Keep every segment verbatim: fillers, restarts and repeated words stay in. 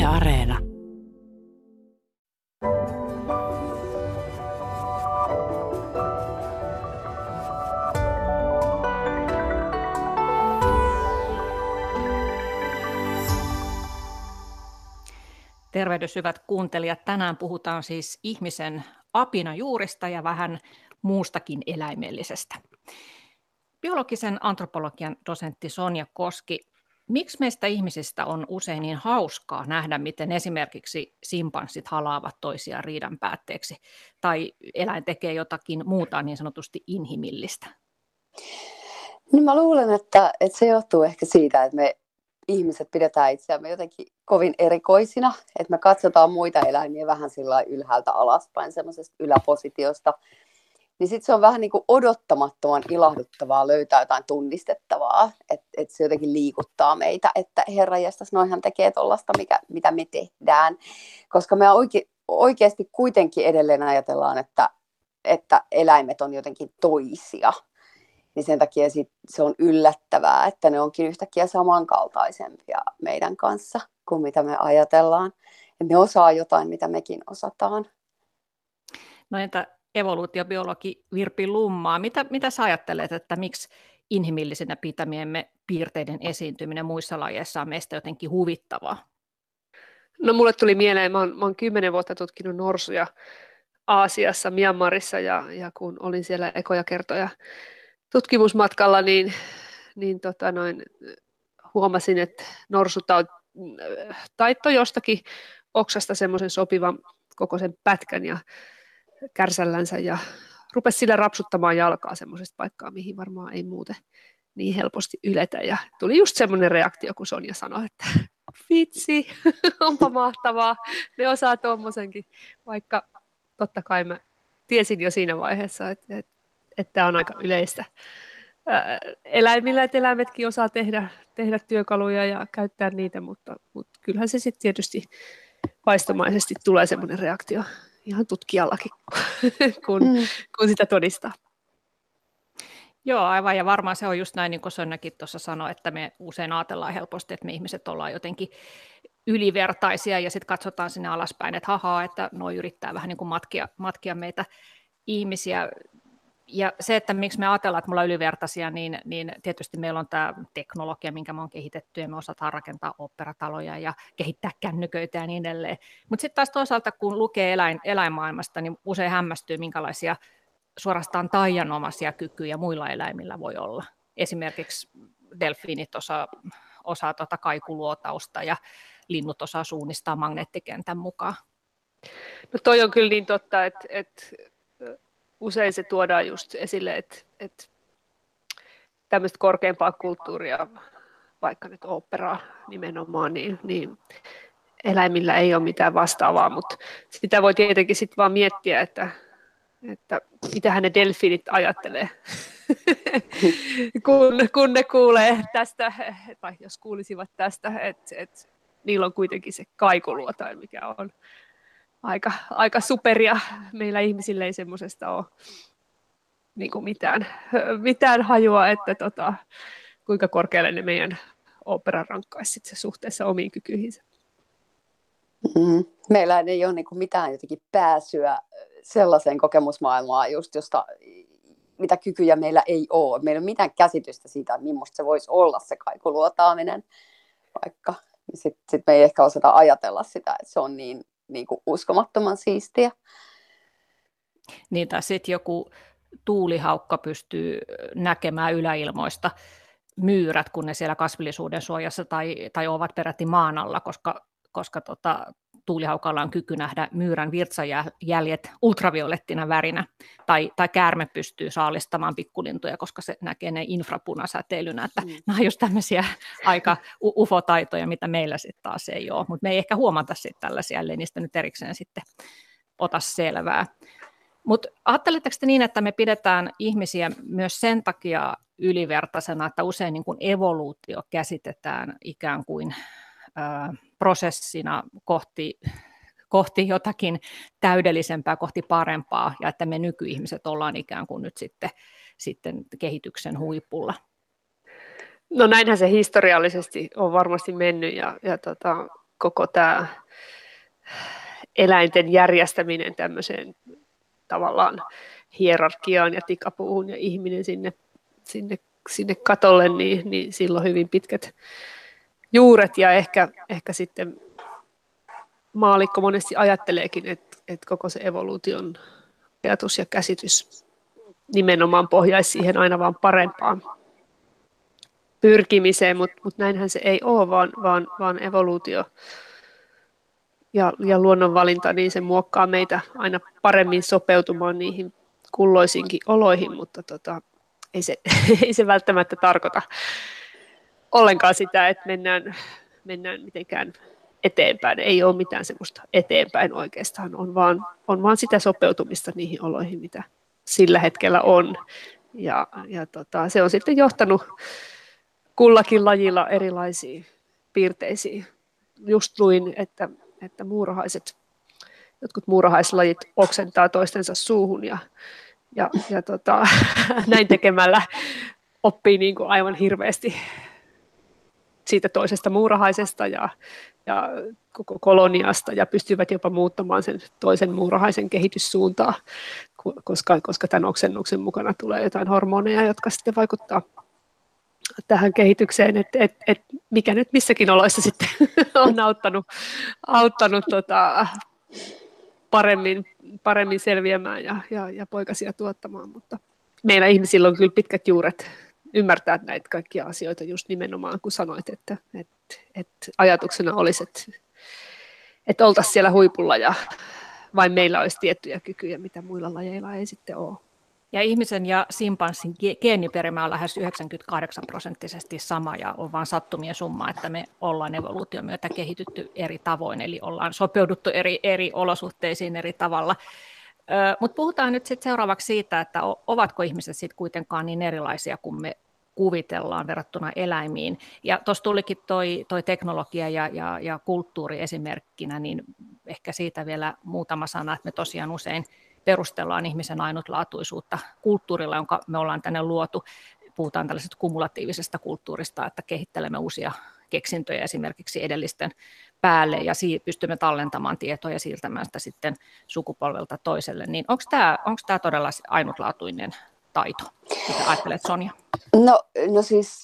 Areena. Tervehdys hyvät kuuntelijat. Tänään puhutaan siis ihmisen apinajuurista ja vähän muustakin eläimellisestä. Biologisen antropologian dosentti Sonja Koski, miksi meistä ihmisistä on usein niin hauskaa nähdä, miten esimerkiksi simpanssit halaavat toisiaan riidan päätteeksi tai eläin tekee jotakin muuta niin sanotusti inhimillistä? Niin mä luulen, että, että se johtuu ehkä siitä, että me ihmiset pidetään itseämme jotenkin kovin erikoisina, että me katsotaan muita eläimiä vähän sillä ylhäältä alaspäin, semmoisesta yläpositiosta. Niin sitten se on vähän niin kuin odottamattoman ilahduttavaa löytää jotain tunnistettavaa, että et se jotenkin liikuttaa meitä, että herranjestas, noihan tekee tollaista, mikä, mitä me tehdään. Koska me oike, oikeasti kuitenkin edelleen ajatellaan, että, että eläimet on jotenkin toisia. Niin sen takia sit se on yllättävää, että ne onkin yhtäkkiä samankaltaisempia meidän kanssa kuin mitä me ajatellaan. Että ne osaa jotain, mitä mekin osataan. No entä evoluutiobiologi Virpi Lummaa, mitä, mitä sä ajattelet, että miksi inhimillisenä pitämiemme piirteiden esiintyminen muissa lajeissa on meistä jotenkin huvittavaa? No mulle tuli mieleen, mä oon, mä oon kymmenen vuotta tutkinut norsuja Aasiassa, Myanmarissa ja, ja kun olin siellä ekoja kertoja tutkimusmatkalla, niin, niin tota noin, huomasin, että norsu taittoi jostakin oksasta semmoisen sopivan kokoisen pätkän ja kärsällänsä ja rupesi sillä rapsuttamaan jalkaa semmoisesta paikkaa, mihin varmaan ei muuten niin helposti yletä. Ja tuli just semmoinen reaktio, kun Sonja sanoi, että vitsi, onpa mahtavaa, ne osaa tommosenkin, vaikka totta kai mä tiesin jo siinä vaiheessa, että, että, että tämä on aika yleistä eläimillä, että eläimetkin osaa tehdä, tehdä työkaluja ja käyttää niitä, mutta, mutta kyllähän se sitten tietysti vaistomaisesti tulee semmoinen reaktio ihan tutkijallakin, kun, mm. kun sitä todistaa. Joo, aivan, ja varmaan se on just näin, niin kuin Sonjakin tuossa sanoi, että me usein ajatellaan helposti, että me ihmiset ollaan jotenkin ylivertaisia, ja sitten katsotaan sinne alaspäin, että hahaa, että noi yrittää vähän niin kuin matkia, matkia meitä ihmisiä. Ja se, että miksi me ajatellaan, että me ollaan ylivertaisia, niin, niin tietysti meillä on tämä teknologia, minkä me on kehitetty, ja me osataan rakentaa oopperataloja ja kehittää kännyköitä ja niin edelleen. Mutta sitten taas toisaalta, kun lukee eläin, eläinmaailmasta, niin usein hämmästyy, minkälaisia suorastaan taianomaisia kykyjä muilla eläimillä voi olla. Esimerkiksi delfiinit osaa, osaa tota kaikuluotausta ja linnut osaa suunnistaa magneettikentän mukaan. No toi on kyllä niin totta, että, että usein se tuodaan just esille, että, että tämmöistä korkeampaa kulttuuria, vaikka nyt oopperaa nimenomaan, niin, niin eläimillä ei ole mitään vastaavaa, mutta sitä voi tietenkin sitten vaan miettiä, että, että mitähän ne delfiinit ajattelee, kun, kun ne kuulee tästä, tai jos kuulisivat tästä, että, että niillä on kuitenkin se kaikuluotain, mikä on aika, aika superia. Meillä ihmisillä ei semmoisesta ole niin kuin mitään, mitään hajua, että tota, kuinka korkealle ne meidän ooperan rankkaisi se suhteessa omiin kykyihinsä. Mm-hmm. Meillä ei ole niin kuin mitään jotenkin pääsyä sellaiseen kokemusmaailmaan, just josta, mitä kykyjä meillä ei ole. Meillä ei ole mitään käsitystä siitä, että millaista se voisi olla se kaikuluotaaminen, vaikka sitten sit me ei ehkä osata ajatella sitä, että se on niin, niin kuin uskomattoman siistiä. Niin, tai sitten joku tuulihaukka pystyy näkemään yläilmoista myyrät, kun ne siellä kasvillisuuden suojassa tai, tai ovat peräti maan alla, koska, koska tota, tuulihaukalla on kyky nähdä myyrän virtsajäljet ultraviolettina värinä, tai, tai käärme pystyy saalistamaan pikkulintuja, koska se näkee ne infrapunasäteilynä, että mm. nämä on just tämmöisiä aika ufotaitoja, mitä meillä sitten taas ei ole, mutta me ei ehkä huomata sitten tällaisia, ellei niistä nyt erikseen sitten ota selvää. Mutta ajatteletteko te niin, että me pidetään ihmisiä myös sen takia ylivertaisena, että usein niin kuin evoluutio käsitetään ikään kuin ää, prosessina kohti, kohti jotakin täydellisempää, kohti parempaa, ja että me nykyihmiset ollaan ikään kuin nyt sitten, sitten kehityksen huipulla? No näinhän se historiallisesti on varmasti mennyt, ja, ja tota, koko tämä eläinten järjestäminen tämmöiseen tavallaan hierarkiaan ja tikapuuhun ja ihminen sinne, sinne, sinne katolle, niin, niin silloin hyvin pitkät juuret ja ehkä, ehkä sitten maallikko monesti ajatteleekin, että, että koko se evoluution ajatus ja käsitys nimenomaan pohjaisi siihen aina vaan parempaan pyrkimiseen, mutta mut näinhän se ei ole, vaan, vaan, vaan evoluutio ja, ja luonnonvalinta, niin se muokkaa meitä aina paremmin sopeutumaan niihin kulloisinkin oloihin, mutta tota, ei, se, ei se välttämättä tarkoita ollenkaan sitä, että mennään, mennään mitenkään eteenpäin. Ei ole mitään semmoista eteenpäin oikeastaan, on vaan, on vaan sitä sopeutumista niihin oloihin, mitä sillä hetkellä on. Ja, ja tota, se on sitten johtanut kullakin lajilla erilaisiin piirteisiin. Just luin, että, että muurahaiset, jotkut muurahaislajit oksentaa toistensa suuhun ja, ja, ja tota, näin tekemällä oppii niin kuin aivan hirveästi siitä toisesta muurahaisesta ja, ja koko koloniasta ja pystyvät jopa muuttamaan sen toisen muurahaisen kehityssuuntaa, koska, koska tämän oksennuksen mukana tulee jotain hormoneja, jotka sitten vaikuttaa tähän kehitykseen, että et, et mikä nyt missäkin oloissa sitten on auttanut, auttanut tota, paremmin, paremmin selviämään ja, ja, ja poikasia tuottamaan, mutta meillä ihmisillä on kyllä pitkät juuret ymmärtää näitä kaikkia asioita just nimenomaan, kun sanoit, että, että, että ajatuksena olisi, että, että oltaisiin siellä huipulla ja vain meillä olisi tiettyjä kykyjä, mitä muilla lajeilla ei sitten ole. Ja ihmisen ja simpanssin geeniperimä on lähes yhdeksänkymmentäkahdeksan prosenttisesti sama ja on vain sattumien summa, että me ollaan evoluution myötä kehitytty eri tavoin, eli ollaan sopeuduttu eri, eri olosuhteisiin eri tavalla. Mutta puhutaan nyt sit seuraavaksi siitä, että ovatko ihmiset sitten kuitenkaan niin erilaisia kuin me kuvitellaan verrattuna eläimiin. Ja tuossa tulikin toi, toi teknologia ja, ja, ja kulttuuri esimerkkinä, niin ehkä siitä vielä muutama sana, että me tosiaan usein perustellaan ihmisen ainutlaatuisuutta kulttuurilla, jonka me ollaan tänne luotu. Puhutaan tällaisesta kumulatiivisesta kulttuurista, että kehittelemme uusia keksintöjä esimerkiksi edellisten päälle ja pystymme tallentamaan tietoa ja siirtämään sitä sitten sukupolvelta toiselle. Niin onko tämä, onko tämä todella ainutlaatuinen taito? Mitä ajattelet, Sonja? No, no siis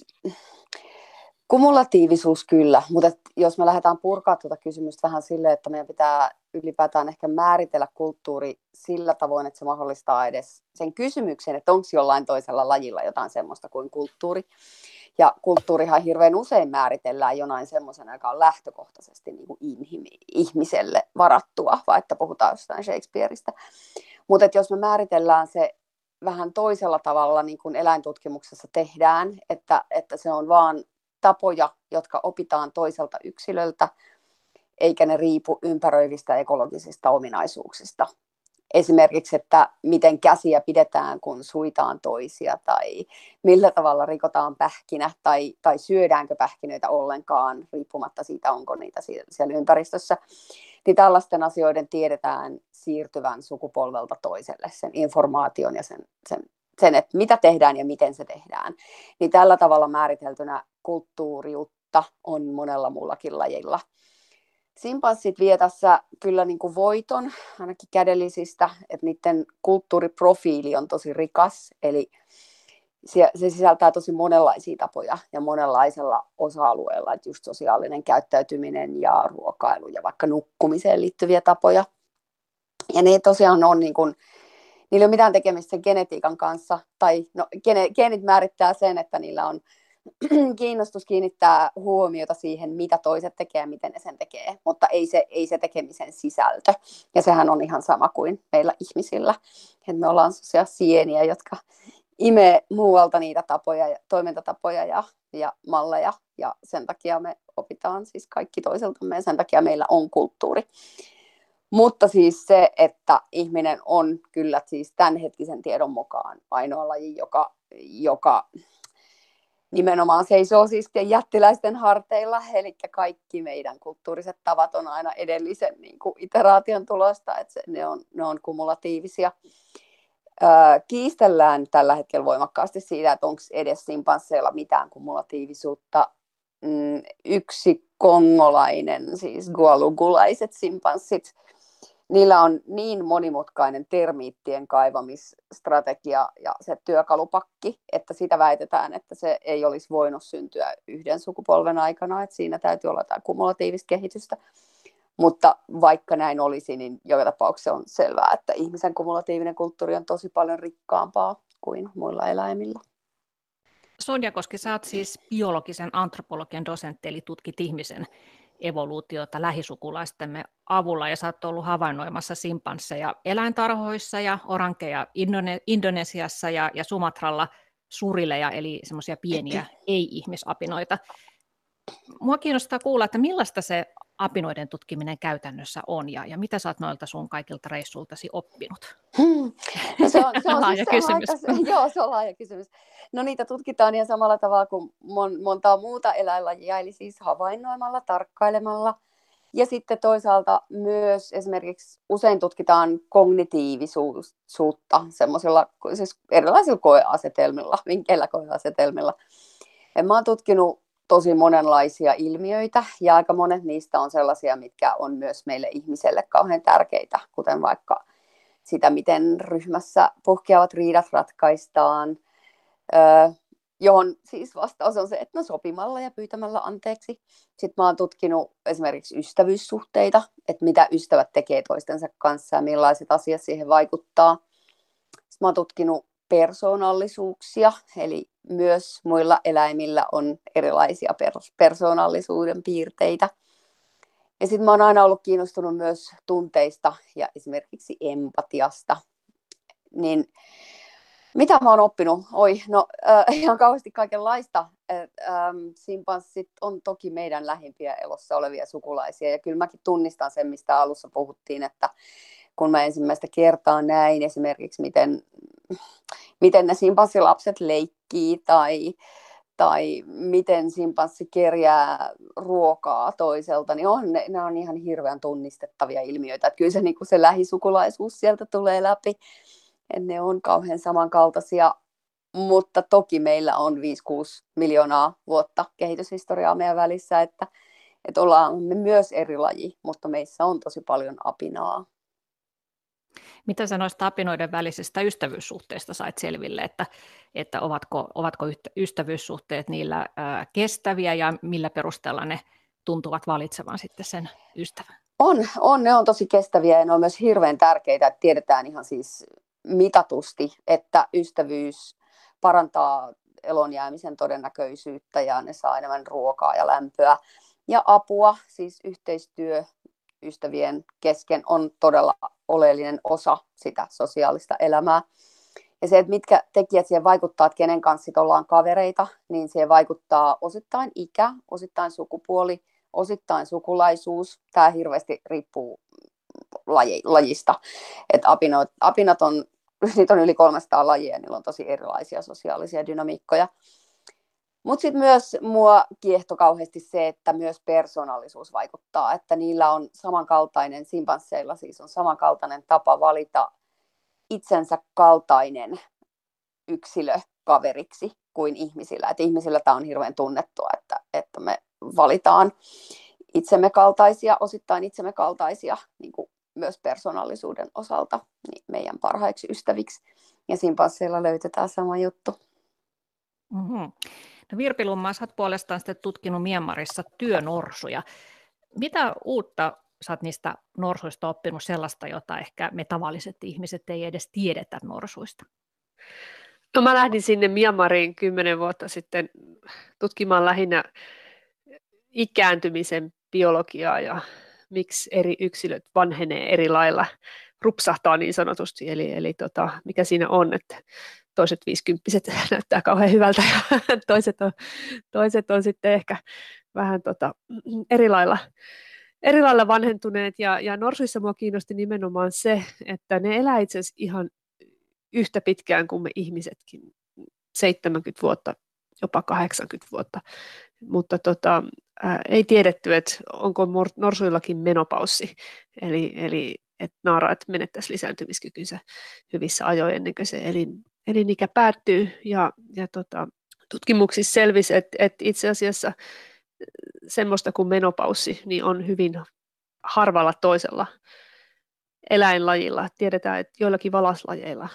kumulatiivisuus kyllä, mutta jos me lähdetään purkaa tuota kysymystä vähän silleen, että meidän pitää ylipäätään ehkä määritellä kulttuuri sillä tavoin, että se mahdollistaa edes sen kysymyksen, että onko jollain toisella lajilla jotain semmoista kuin kulttuuri. Ja kulttuurihan hirveän usein määritellään jonain semmoisena, joka on lähtökohtaisesti niin kuin ihmiselle varattua, vaikka puhutaan jostain Shakespeareista. Mutta jos me määritellään se vähän toisella tavalla, niin kuin eläintutkimuksessa tehdään, että, että se on vaan tapoja, jotka opitaan toiselta yksilöltä, eikä ne riipu ympäröivistä ekologisista ominaisuuksista. Esimerkiksi, että miten käsiä pidetään, kun suitaan toisia, tai millä tavalla rikotaan pähkinä, tai, tai syödäänkö pähkinöitä ollenkaan, riippumatta siitä, onko niitä siellä ympäristössä. Niin tällaisten asioiden tiedetään siirtyvän sukupolvelta toiselle, sen informaation ja sen, sen, sen, että mitä tehdään ja miten se tehdään. Niin tällä tavalla määriteltynä kulttuuriutta on monella muullakin lajilla. Simpanssit vie tässä kyllä niin kuin voiton, ainakin kädellisistä, että niiden kulttuuriprofiili on tosi rikas, eli se, se sisältää tosi monenlaisia tapoja ja monenlaisella osa-alueella, että just sosiaalinen käyttäytyminen ja ruokailu ja vaikka nukkumiseen liittyviä tapoja. Ja ne tosiaan on, niin kuin, niillä ei ole mitään tekemistä sen genetiikan kanssa, tai no, gene, geenit määrittää sen, että niillä on kiinnostus kiinnittää huomiota siihen, mitä toiset tekee ja miten ne sen tekee, mutta ei se, ei se tekemisen sisältö. Ja sehän on ihan sama kuin meillä ihmisillä, että me ollaan sellaisia sieniä, jotka imee muualta niitä tapoja, ja toimintatapoja ja, ja malleja, ja sen takia me opitaan siis kaikki toiseltamme, ja sen takia meillä on kulttuuri. Mutta siis se, että ihminen on kyllä siis tämänhetkisen tiedon mukaan ainoa laji, joka, joka nimenomaan seisoo siis jättiläisten harteilla, eli kaikki meidän kulttuuriset tavat on aina edellisen niin kuin iteraation tulosta, että se, ne, on, ne on kumulatiivisia. Öö, kiistellään tällä hetkellä voimakkaasti siitä, että onko edes simpansseilla mitään kumulatiivisuutta. Mm, yksi kongolainen, siis gualugulaiset simpanssit. Niillä on niin monimutkainen termiittien kaivamisstrategia ja se työkalupakki, että sitä väitetään, että se ei olisi voinut syntyä yhden sukupolven aikana, että siinä täytyy olla jotain kumulatiivista kehitystä. Mutta vaikka näin olisi, niin joka tapauksessa on selvää, että ihmisen kumulatiivinen kulttuuri on tosi paljon rikkaampaa kuin muilla eläimillä. Sonja Koski, sä oot siis biologisen antropologian dosentti, eli tutkit ihmisen evoluutiota lähisukulaistemme avulla, ja sä oot ollut havainnoimassa simpansseja eläintarhoissa ja orankeja Indone- Indonesiassa ja, ja Sumatralla surileja, eli semmoisia pieniä ei-ihmisapinoita. Mua kiinnostaa kuulla, että millaista se apinoiden tutkiminen käytännössä on, ja, ja mitä sä oot noilta sun kaikilta reissultasi oppinut? Hmm. No se on, se on laaja siis kysymys. Aika, joo, se on laaja kysymys. No niitä tutkitaan ihan samalla tavalla kuin mon, montaa muuta eläinlajia, eli siis havainnoimalla, tarkkailemalla. Ja sitten toisaalta myös esimerkiksi usein tutkitaan kognitiivisuutta semmoisilla siis erilaisilla koeasetelmilla, vinkkeillä koeasetelmilla. Ja mä oon tutkinut tosi monenlaisia ilmiöitä, ja aika monet niistä on sellaisia, mitkä on myös meille ihmiselle kauhean tärkeitä, kuten vaikka sitä, miten ryhmässä puhkeavat riidat ratkaistaan, öö, johon siis vastaus on se, että no sopimalla ja pyytämällä anteeksi. Sitten mä oon tutkinut esimerkiksi ystävyyssuhteita, että mitä ystävät tekee toistensa kanssa ja millaiset asiat siihen vaikuttaa. Sitten mä oon tutkinut persoonallisuuksia, eli myös muilla eläimillä on erilaisia persoonallisuuden piirteitä. Ja sitten mä oon aina ollut kiinnostunut myös tunteista ja esimerkiksi empatiasta. Niin mitä mä oon oppinut? Oi, no äh, ihan kauheasti kaikenlaista. Äh, ähm, simpanssit on toki meidän lähimpiä elossa olevia sukulaisia. Ja kyllä mäkin tunnistan sen, mistä alussa puhuttiin, että kun mä ensimmäistä kertaa näin esimerkiksi, miten, miten ne simpnssilapset leikkii tai, tai miten simpanssi kerjää ruokaa toiselta, niin on, ne, ne on ihan hirveän tunnistettavia ilmiöitä. Että kyllä se, niin kuin se lähisukulaisuus sieltä tulee läpi. Et ne on kauhean samankaltaisia, mutta toki meillä on viisi kuusi miljoonaa vuotta kehityshistoriaa meidän välissä, että, että ollaan me myös eri laji, mutta meissä on tosi paljon apinaa. Mitä sä noista apinoiden välisistä ystävyyssuhteista sait selville, että, että ovatko, ovatko ystävyyssuhteet niillä ää, kestäviä ja millä perusteella ne tuntuvat valitsevan sitten sen ystävän? On, on, ne on tosi kestäviä ja ne on myös hirveän tärkeitä, että tiedetään ihan siis mitatusti, että ystävyys parantaa elonjäämisen todennäköisyyttä ja ne saa enemmän ruokaa ja lämpöä. Ja apua, siis yhteistyö ystävien kesken on todella oleellinen osa sitä sosiaalista elämää. Ja se, että mitkä tekijät siihen vaikuttaa, että kenen kanssa sit ollaan kavereita, niin siihen vaikuttaa osittain ikä, osittain sukupuoli, osittain sukulaisuus. Tämä hirveästi riippuu laji, lajista. Et apinot, apinat on, niitä on yli kolmesataa lajia ja niillä on tosi erilaisia sosiaalisia dynamiikkoja. Mutta sitten myös mua kiehtoi kauheasti se, että myös persoonallisuus vaikuttaa, että niillä on samankaltainen, simpansseilla siis on samankaltainen tapa valita itsensä kaltainen yksilö kaveriksi kuin ihmisillä. Et ihmisillä tämä on hirveän tunnettua, että, että me valitaan itsemme kaltaisia, osittain itsemme kaltaisia niin kuin myös persoonallisuuden osalta niin meidän parhaiksi ystäviksi. Ja simpansseilla löytetään sama juttu. Mm-hmm. No Virpi Lummaa, sä oot puolestaan sitten tutkinut Myanmarissa työnorsuja. Mitä uutta sä oot niistä norsuista oppinut sellaista, jota ehkä me tavalliset ihmiset ei edes tiedetä norsuista? No mä lähdin sinne Myanmariin kymmenen vuotta sitten tutkimaan lähinnä ikääntymisen biologiaa ja miksi eri yksilöt vanhenee eri lailla, rupsahtaa niin sanotusti, eli, eli tota, mikä siinä on, että toiset viisikymppiset näyttää kauhean hyvältä ja toiset on, toiset on sitten ehkä vähän tota, eri lailla, eri lailla vanhentuneet ja, ja norsuissa mua kiinnosti nimenomaan se, että ne elää itse asiassa ihan yhtä pitkään kuin me ihmisetkin, seitsemänkymmentä vuotta, jopa kahdeksankymmentä vuotta, mutta tota, ää, ei tiedetty, että onko norsuillakin menopaussi, eli, eli että naaraat menettäisi lisääntymiskykynsä hyvissä ajoin ennen kuin se elin, elinikä päättyy, ja, ja tota, tutkimuksissa selvisi, että, että itse asiassa semmoista kuin menopaussi, niin on hyvin harvalla toisella eläinlajilla. Tiedetään, että joillakin valaslajeilla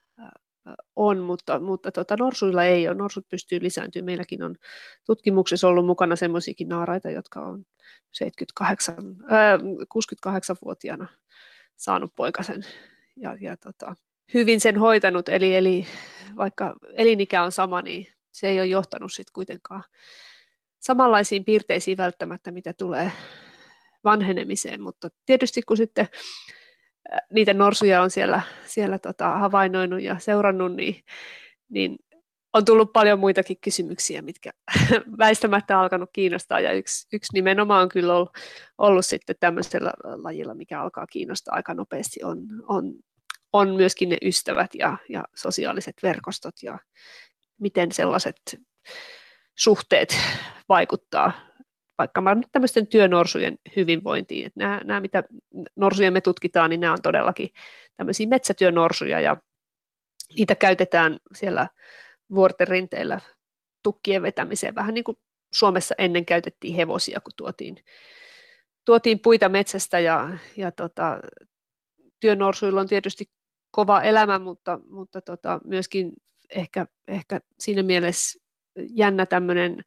on, mutta, mutta tota, norsuilla ei ole. Norsut pystyy lisääntymään. Meilläkin on tutkimuksessa ollut mukana semmoisiakin naaraita, jotka on seitsemänkymmentäkahdeksan, ää, kuusikymmentäkahdeksanvuotiaana saanut poikasen ja, ja tota, hyvin sen hoitanut. Eli, eli vaikka elinikä on sama, niin se ei ole johtanut sitten kuitenkaan samanlaisiin piirteisiin välttämättä, mitä tulee vanhenemiseen. Mutta tietysti kun sitten niitä norsuja on siellä, siellä tota, havainnoinut ja seurannut, niin, niin on tullut paljon muitakin kysymyksiä, mitkä väistämättä on alkanut kiinnostaa. Ja yksi, yksi nimenomaan on kyllä ollut, ollut sitten tämmöisellä lajilla, mikä alkaa kiinnostaa aika nopeasti, on, on, on myöskin ne ystävät ja, ja sosiaaliset verkostot ja miten sellaiset suhteet vaikuttaa vaikka nyt tämmöisten työnorsujen hyvinvointiin. Että nämä, nämä, mitä norsuja me tutkitaan, niin nämä on todellakin tämmöisiä metsätyönorsuja, ja niitä käytetään siellä vuorten rinteillä tukkien vetämiseen, vähän niin kuin Suomessa ennen käytettiin hevosia, kun tuotiin, tuotiin puita metsästä, ja, ja tota, työnorsuilla on tietysti kova elämä, mutta, mutta tota, myöskin ehkä, ehkä siinä mielessä jännä tämmöinen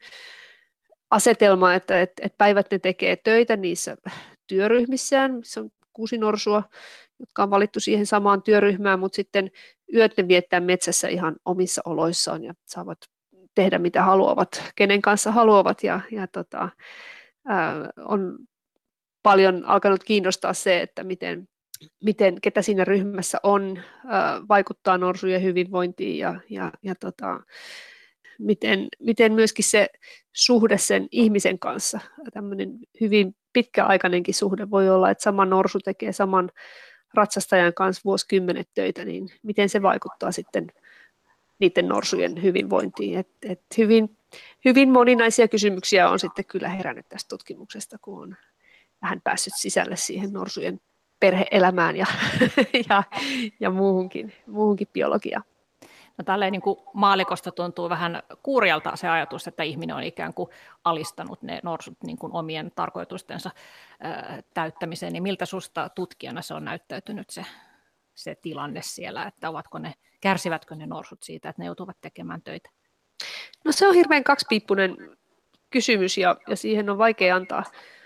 asetelma, että, että, että päivät ne tekee töitä niissä työryhmissään, missä on kuusi norsua, jotka on valittu siihen samaan työryhmään, mutta sitten yöt ne viettää metsässä ihan omissa oloissaan ja saavat tehdä mitä haluavat, kenen kanssa haluavat, ja, ja tota, ää, on paljon alkanut kiinnostaa se, että miten, miten ketä siinä ryhmässä on, ää, vaikuttaa norsujen hyvinvointiin ja, ja, ja tota, Miten, miten myöskin se suhde sen ihmisen kanssa, tämmöinen hyvin pitkäaikainenkin suhde voi olla, että sama norsu tekee saman ratsastajan kanssa vuosikymmenet töitä, niin miten se vaikuttaa sitten niiden norsujen hyvinvointiin. Et, et hyvin, hyvin moninaisia kysymyksiä on sitten kyllä herännyt tästä tutkimuksesta, kun on vähän päässyt sisälle siihen norsujen perhe-elämään ja, ja, ja muuhunkin, muuhunkin biologiaan. No, tälleen niin kuin maalikosta tuntuu vähän kurjalta se ajatus, että ihminen on ikään kuin alistanut ne norsut niin kuin omien tarkoitustensa ää, täyttämiseen. Niin miltä susta tutkijana se on näyttäytynyt se, se tilanne siellä, että ovatko ne, kärsivätkö ne norsut siitä, että ne joutuvat tekemään töitä? No, se on hirveän kaksipiippunen kysymys, ja, ja siihen on vaikea antaa,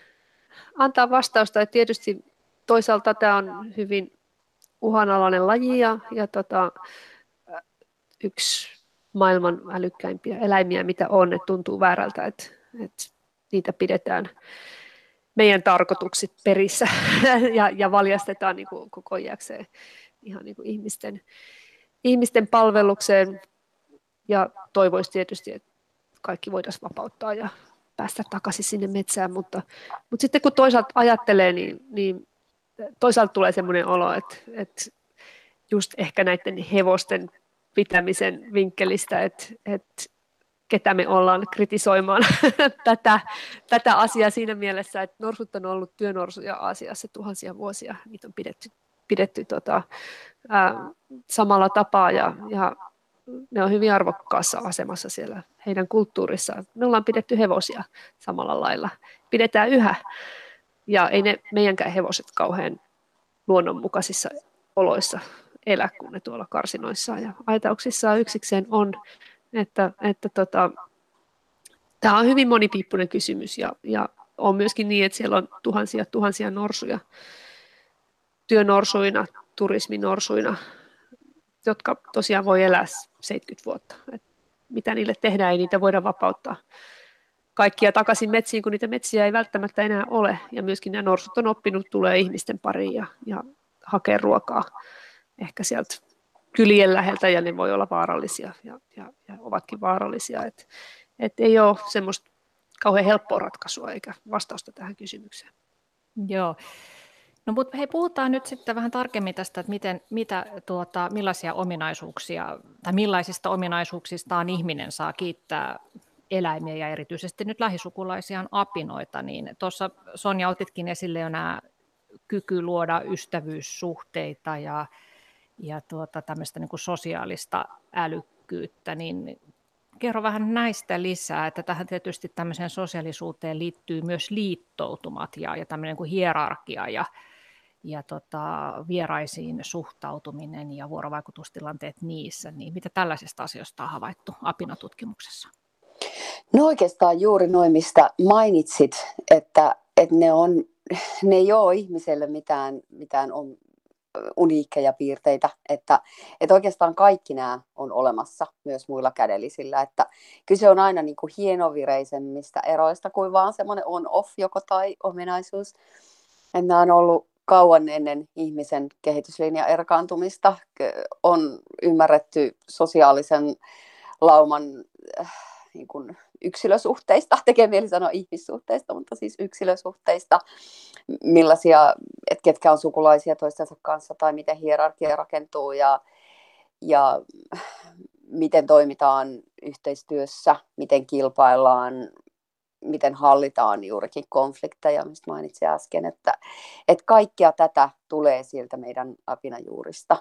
antaa vastausta. Ja tietysti toisaalta tämä on hyvin uhanalainen laji ja, ja tota, yksi maailman älykkäimpiä eläimiä, mitä on, että tuntuu väärältä, että, että niitä pidetään meidän tarkoitukset perissä ja, ja valjastetaan niin kuin koko iäkseen ihan niin kuin ihmisten, ihmisten palvelukseen, ja toivoisi tietysti, että kaikki voitaisiin vapauttaa ja päästä takaisin sinne metsään, mutta, mutta sitten kun toisaalta ajattelee, niin, niin toisaalta tulee semmoinen olo, että, että just ehkä näiden hevosten pitämisen vinkkelistä, että, että ketä me ollaan kritisoimaan tätä, tätä asiaa siinä mielessä, että norsut on ollut työnorsuja Aasiassa tuhansia vuosia, niitä on pidetty, pidetty tota, ää, samalla tapaa, ja, ja ne on hyvin arvokkaassa asemassa siellä heidän kulttuurissaan. Me ollaan pidetty hevosia samalla lailla, pidetään yhä, ja ei ne meidänkään hevoset kauhean luonnonmukaisissa oloissa elä, kun ne tuolla karsinoissaan ja aitauksissaan yksikseen on. Että, että tota, tämä on hyvin monipiippunen kysymys, ja, ja on myöskin niin, että siellä on tuhansia tuhansia norsuja, työnorsuina, turisminorsuina, jotka tosiaan voi elää seitsemänkymmentä vuotta. Et mitä niille tehdään, ei niitä voida vapauttaa kaikkia takaisin metsiin, kun niitä metsiä ei välttämättä enää ole. Ja myöskin nämä norsut on oppinut tulee ihmisten pariin ja, ja hakea ruokaa ehkä sieltä kylien läheltä, ja ne voi olla vaarallisia ja, ja, ja ovatkin vaarallisia. Et, et ei ole semmoista kauhean helppoa ratkaisua eikä vastausta tähän kysymykseen. Joo. No, mutta hei, puhutaan nyt sitten vähän tarkemmin tästä, että miten, mitä, tuota, millaisia ominaisuuksia tai millaisista ominaisuuksistaan ihminen saa kiittää eläimiä ja erityisesti nyt lähisukulaisiaan apinoita. Niin tuossa Sonja otitkin esille jo nämä kyky luoda ystävyyssuhteita ja, ja tuota, tämmöistä niin kuin sosiaalista älykkyyttä, niin kerro vähän näistä lisää, että tähän tietysti tämmöiseen sosiaalisuuteen liittyy myös liittoutumat ja, ja tämmöinen kuin hierarkia ja, ja tota, vieraisiin suhtautuminen ja vuorovaikutustilanteet niissä. Niin mitä tällaisista asioista on havaittu Apina-tutkimuksessa? No oikeastaan juuri noin, mistä mainitsit, että, että ne, on, ne ei ole ihmiselle mitään, mitään on uniikkeja piirteitä, että, että oikeastaan kaikki nämä on olemassa myös muilla kädellisillä, että kyse on aina niin kuin hienovireisemmistä eroista kuin vaan semmoinen on-off joko tai ominaisuus. Että nämä on ollut kauan ennen ihmisen kehityslinjan erkaantumista, on ymmärretty sosiaalisen lauman niin kuin yksilösuhteista, tekee mieli sanoa ihmissuhteista, mutta siis yksilösuhteista, millaisia, että ketkä on sukulaisia toistensa kanssa tai miten hierarkia rakentuu ja, ja miten toimitaan yhteistyössä, miten kilpaillaan, miten hallitaan juurikin konflikteja, mistä mainitsin äsken, että, että kaikkea tätä tulee sieltä meidän apinajuurista.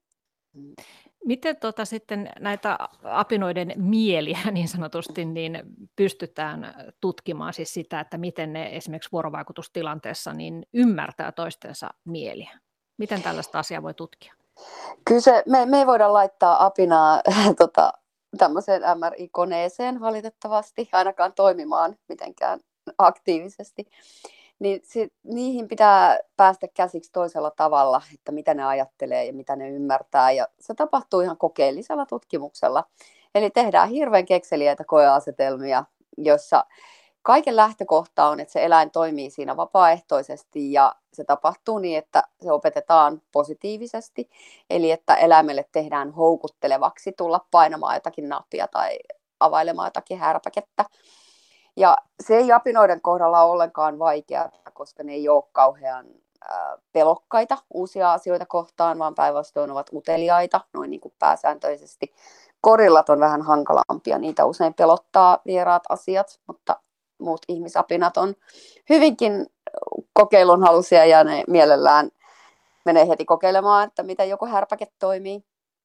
Miten tota sitten näitä apinoiden mieliä niin sanotusti niin pystytään tutkimaan siis sitä, että miten ne esimerkiksi vuorovaikutustilanteessa niin ymmärtää toistensa mieliä? Miten tällaista asiaa voi tutkia? Kyllä se, me, me ei voida laittaa apinaa tota, tämmöiseen M R I-koneeseen valitettavasti, ainakaan toimimaan mitenkään aktiivisesti. Niin sit, niihin pitää päästä käsiksi toisella tavalla, että mitä ne ajattelee ja mitä ne ymmärtää. Ja se tapahtuu ihan kokeellisella tutkimuksella. Eli tehdään hirveän kekseliäitä koeasetelmia, joissa kaiken lähtökohta on, että se eläin toimii siinä vapaaehtoisesti ja se tapahtuu niin, että se opetetaan positiivisesti. Eli että eläimelle tehdään houkuttelevaksi tulla painamaan jotakin nappia tai availemaan jotakin härpäkettä. Ja se ei apinoiden kohdalla ole ollenkaan vaikeaa, koska ne ei ole kauhean äh, pelokkaita uusia asioita kohtaan, vaan päinvastoin ovat uteliaita, noin niin kuin pääsääntöisesti. Korillat on vähän hankalampia, niitä usein pelottaa vieraat asiat, mutta muut ihmisapinat on hyvinkin kokeilunhaluisia ja ne mielellään menee heti kokeilemaan, että miten joku härpäke toimii.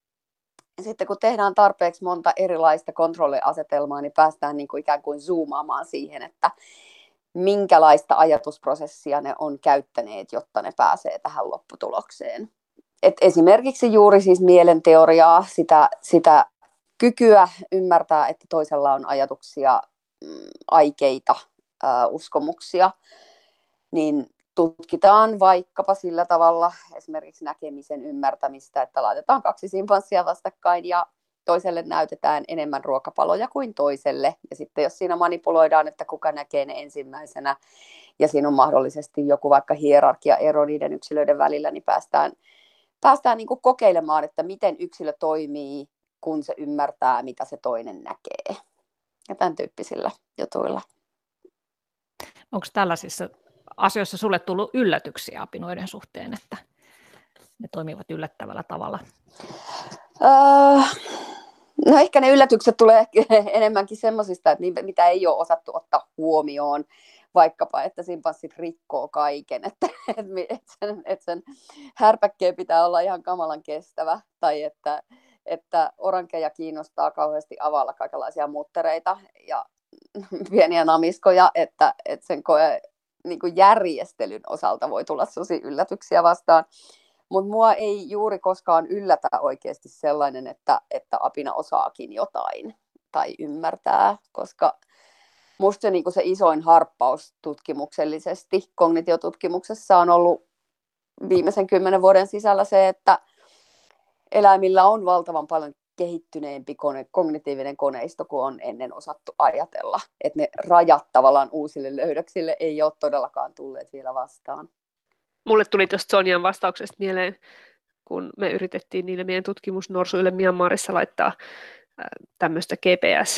Ja sitten kun tehdään tarpeeksi monta erilaista kontrolliasetelmaa, niin päästään niin kuin ikään kuin zoomaamaan siihen, että minkälaista ajatusprosessia ne on käyttäneet, jotta ne pääsee tähän lopputulokseen. Et esimerkiksi juuri siis mielenteoriaa, sitä, sitä kykyä ymmärtää, että toisella on ajatuksia, aikeita, ää, uskomuksia, niin tutkitaan vaikkapa sillä tavalla esimerkiksi näkemisen ymmärtämistä, että laitetaan kaksi simpanssia vastakkain ja toiselle näytetään enemmän ruokapaloja kuin toiselle. Ja sitten jos siinä manipuloidaan, että kuka näkee ne ensimmäisenä ja siinä on mahdollisesti joku vaikka hierarkiaero niiden yksilöiden välillä, niin päästään, päästään niin kuin kokeilemaan, että miten yksilö toimii, kun se ymmärtää, mitä se toinen näkee. Ja tämän tyyppisillä jutuilla. Onko tällaisissa asioissa sulle tullut yllätyksiä apinoiden suhteen, että ne toimivat yllättävällä tavalla? Öö, no ehkä ne yllätykset tulee enemmänkin semmoisista, että mitä ei ole osattu ottaa huomioon. Vaikkapa, että simpanssit rikkoo kaiken, että, että, sen, että sen härpäkkeen pitää olla ihan kamalan kestävä. Tai että, että orankeja kiinnostaa kauheasti availla kaikenlaisia muttereita ja pieniä namiskoja, että, että sen koe niin kuin järjestelyn osalta voi tulla tosi yllätyksiä vastaan. Mutta mua ei juuri koskaan yllätä oikeasti sellainen, että, että apina osaakin jotain tai ymmärtää, koska musta se, niin kuin se isoin harppaus tutkimuksellisesti kognitiotutkimuksessa on ollut viimeisen kymmenen vuoden sisällä se, että eläimillä on valtavan paljon kehittyneempi kone, kognitiivinen koneisto kuin on ennen osattu ajatella. Että ne rajat tavallaan uusille löydöksille ei ole todellakaan tulleet vielä vastaan. Mulle tuli tuosta Sonjan vastauksesta mieleen, kun me yritettiin niille meidän tutkimusnorsuille Myanmarissa laittaa tämmöistä G P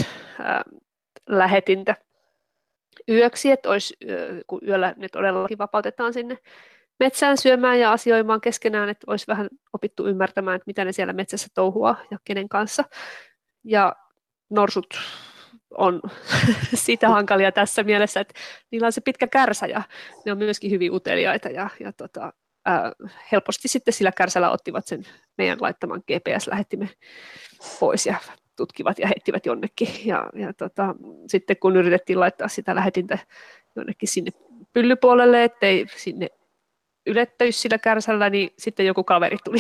S-lähetintä yöksi, että olisi, kun yöllä ne todellakin vapautetaan sinne metsään syömään ja asioimaan keskenään, että olisi vähän opittu ymmärtämään, että mitä ne siellä metsässä touhuaa ja kenen kanssa. Ja norsut on sitä hankalia tässä mielessä, että niillä on se pitkä kärsä ja ne on myöskin hyvin uteliaita ja, ja tota, ää, helposti sitten sillä kärsällä ottivat sen meidän laittaman G P S-lähettimen pois ja tutkivat ja heittivät jonnekin. Ja, ja tota, sitten kun yritettiin laittaa sitä lähetintä jonnekin sinne pyllypuolelle, ettei sinne ylettäisi sillä kärsällä, niin sitten joku kaveri tuli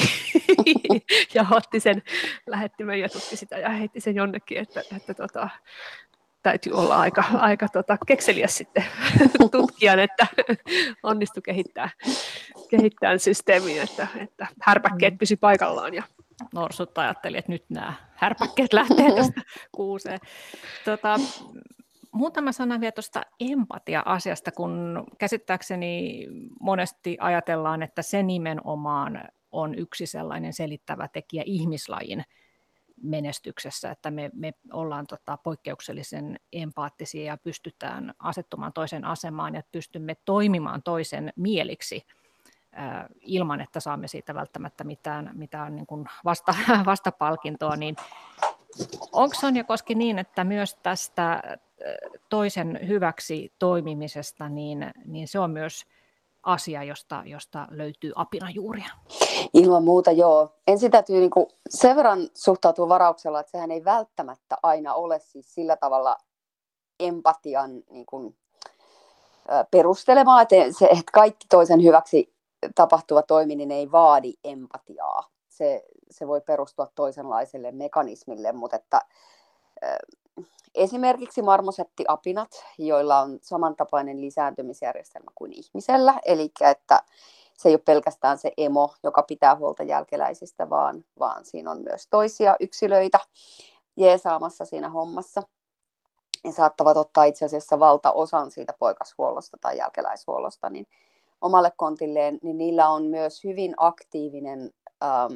ja otti sen lähettimen ja tutki sitä ja heitti sen jonnekin, että, että tota, täytyy olla aika, aika tota, kekseliäs sitten tutkijan, että onnistui kehittää, kehittää systeemiä, että, että härpäkkeet pysy paikallaan. Ja norsut ajatteli, että nyt nämä härpäkkeet lähtee tästä kuuseen. Tota, muutama sana vielä tuosta empatia-asiasta, kun käsittääkseni monesti ajatellaan, että se nimenomaan on yksi sellainen selittävä tekijä ihmislajin menestyksessä, että me, me ollaan tota poikkeuksellisen empaattisia ja pystytään asettumaan toisen asemaan ja pystymme toimimaan toisen mieliksi äh, ilman, että saamme siitä välttämättä mitään, mitään niin kuin vasta, vastapalkintoa. Niin onko Sonja Koski niin, että myös tästä toisen hyväksi toimimisesta, niin, niin se on myös asia, josta, josta löytyy apinajuuria? Ilman muuta joo. Ensin täytyy niin kuin sen verran suhtautua varauksella, että sehän ei välttämättä aina ole siis sillä tavalla empatian niin kuin, perustelemaa, että, se, että kaikki toisen hyväksi tapahtuva toiminen ei vaadi empatiaa. Se, se voi perustua toisenlaiselle mekanismille, mutta että, äh, esimerkiksi marmosettiapinat, joilla on samantapainen lisääntymisjärjestelmä kuin ihmisellä, eli että se ei ole pelkästään se emo, joka pitää huolta jälkeläisistä, vaan, vaan siinä on myös toisia yksilöitä jeesaamassa siinä hommassa. Ne saattavat ottaa itse asiassa valtaosan siitä poikashuollosta tai jälkeläishuollosta niin omalle kontilleen, niin niillä on myös hyvin aktiivinen ähm,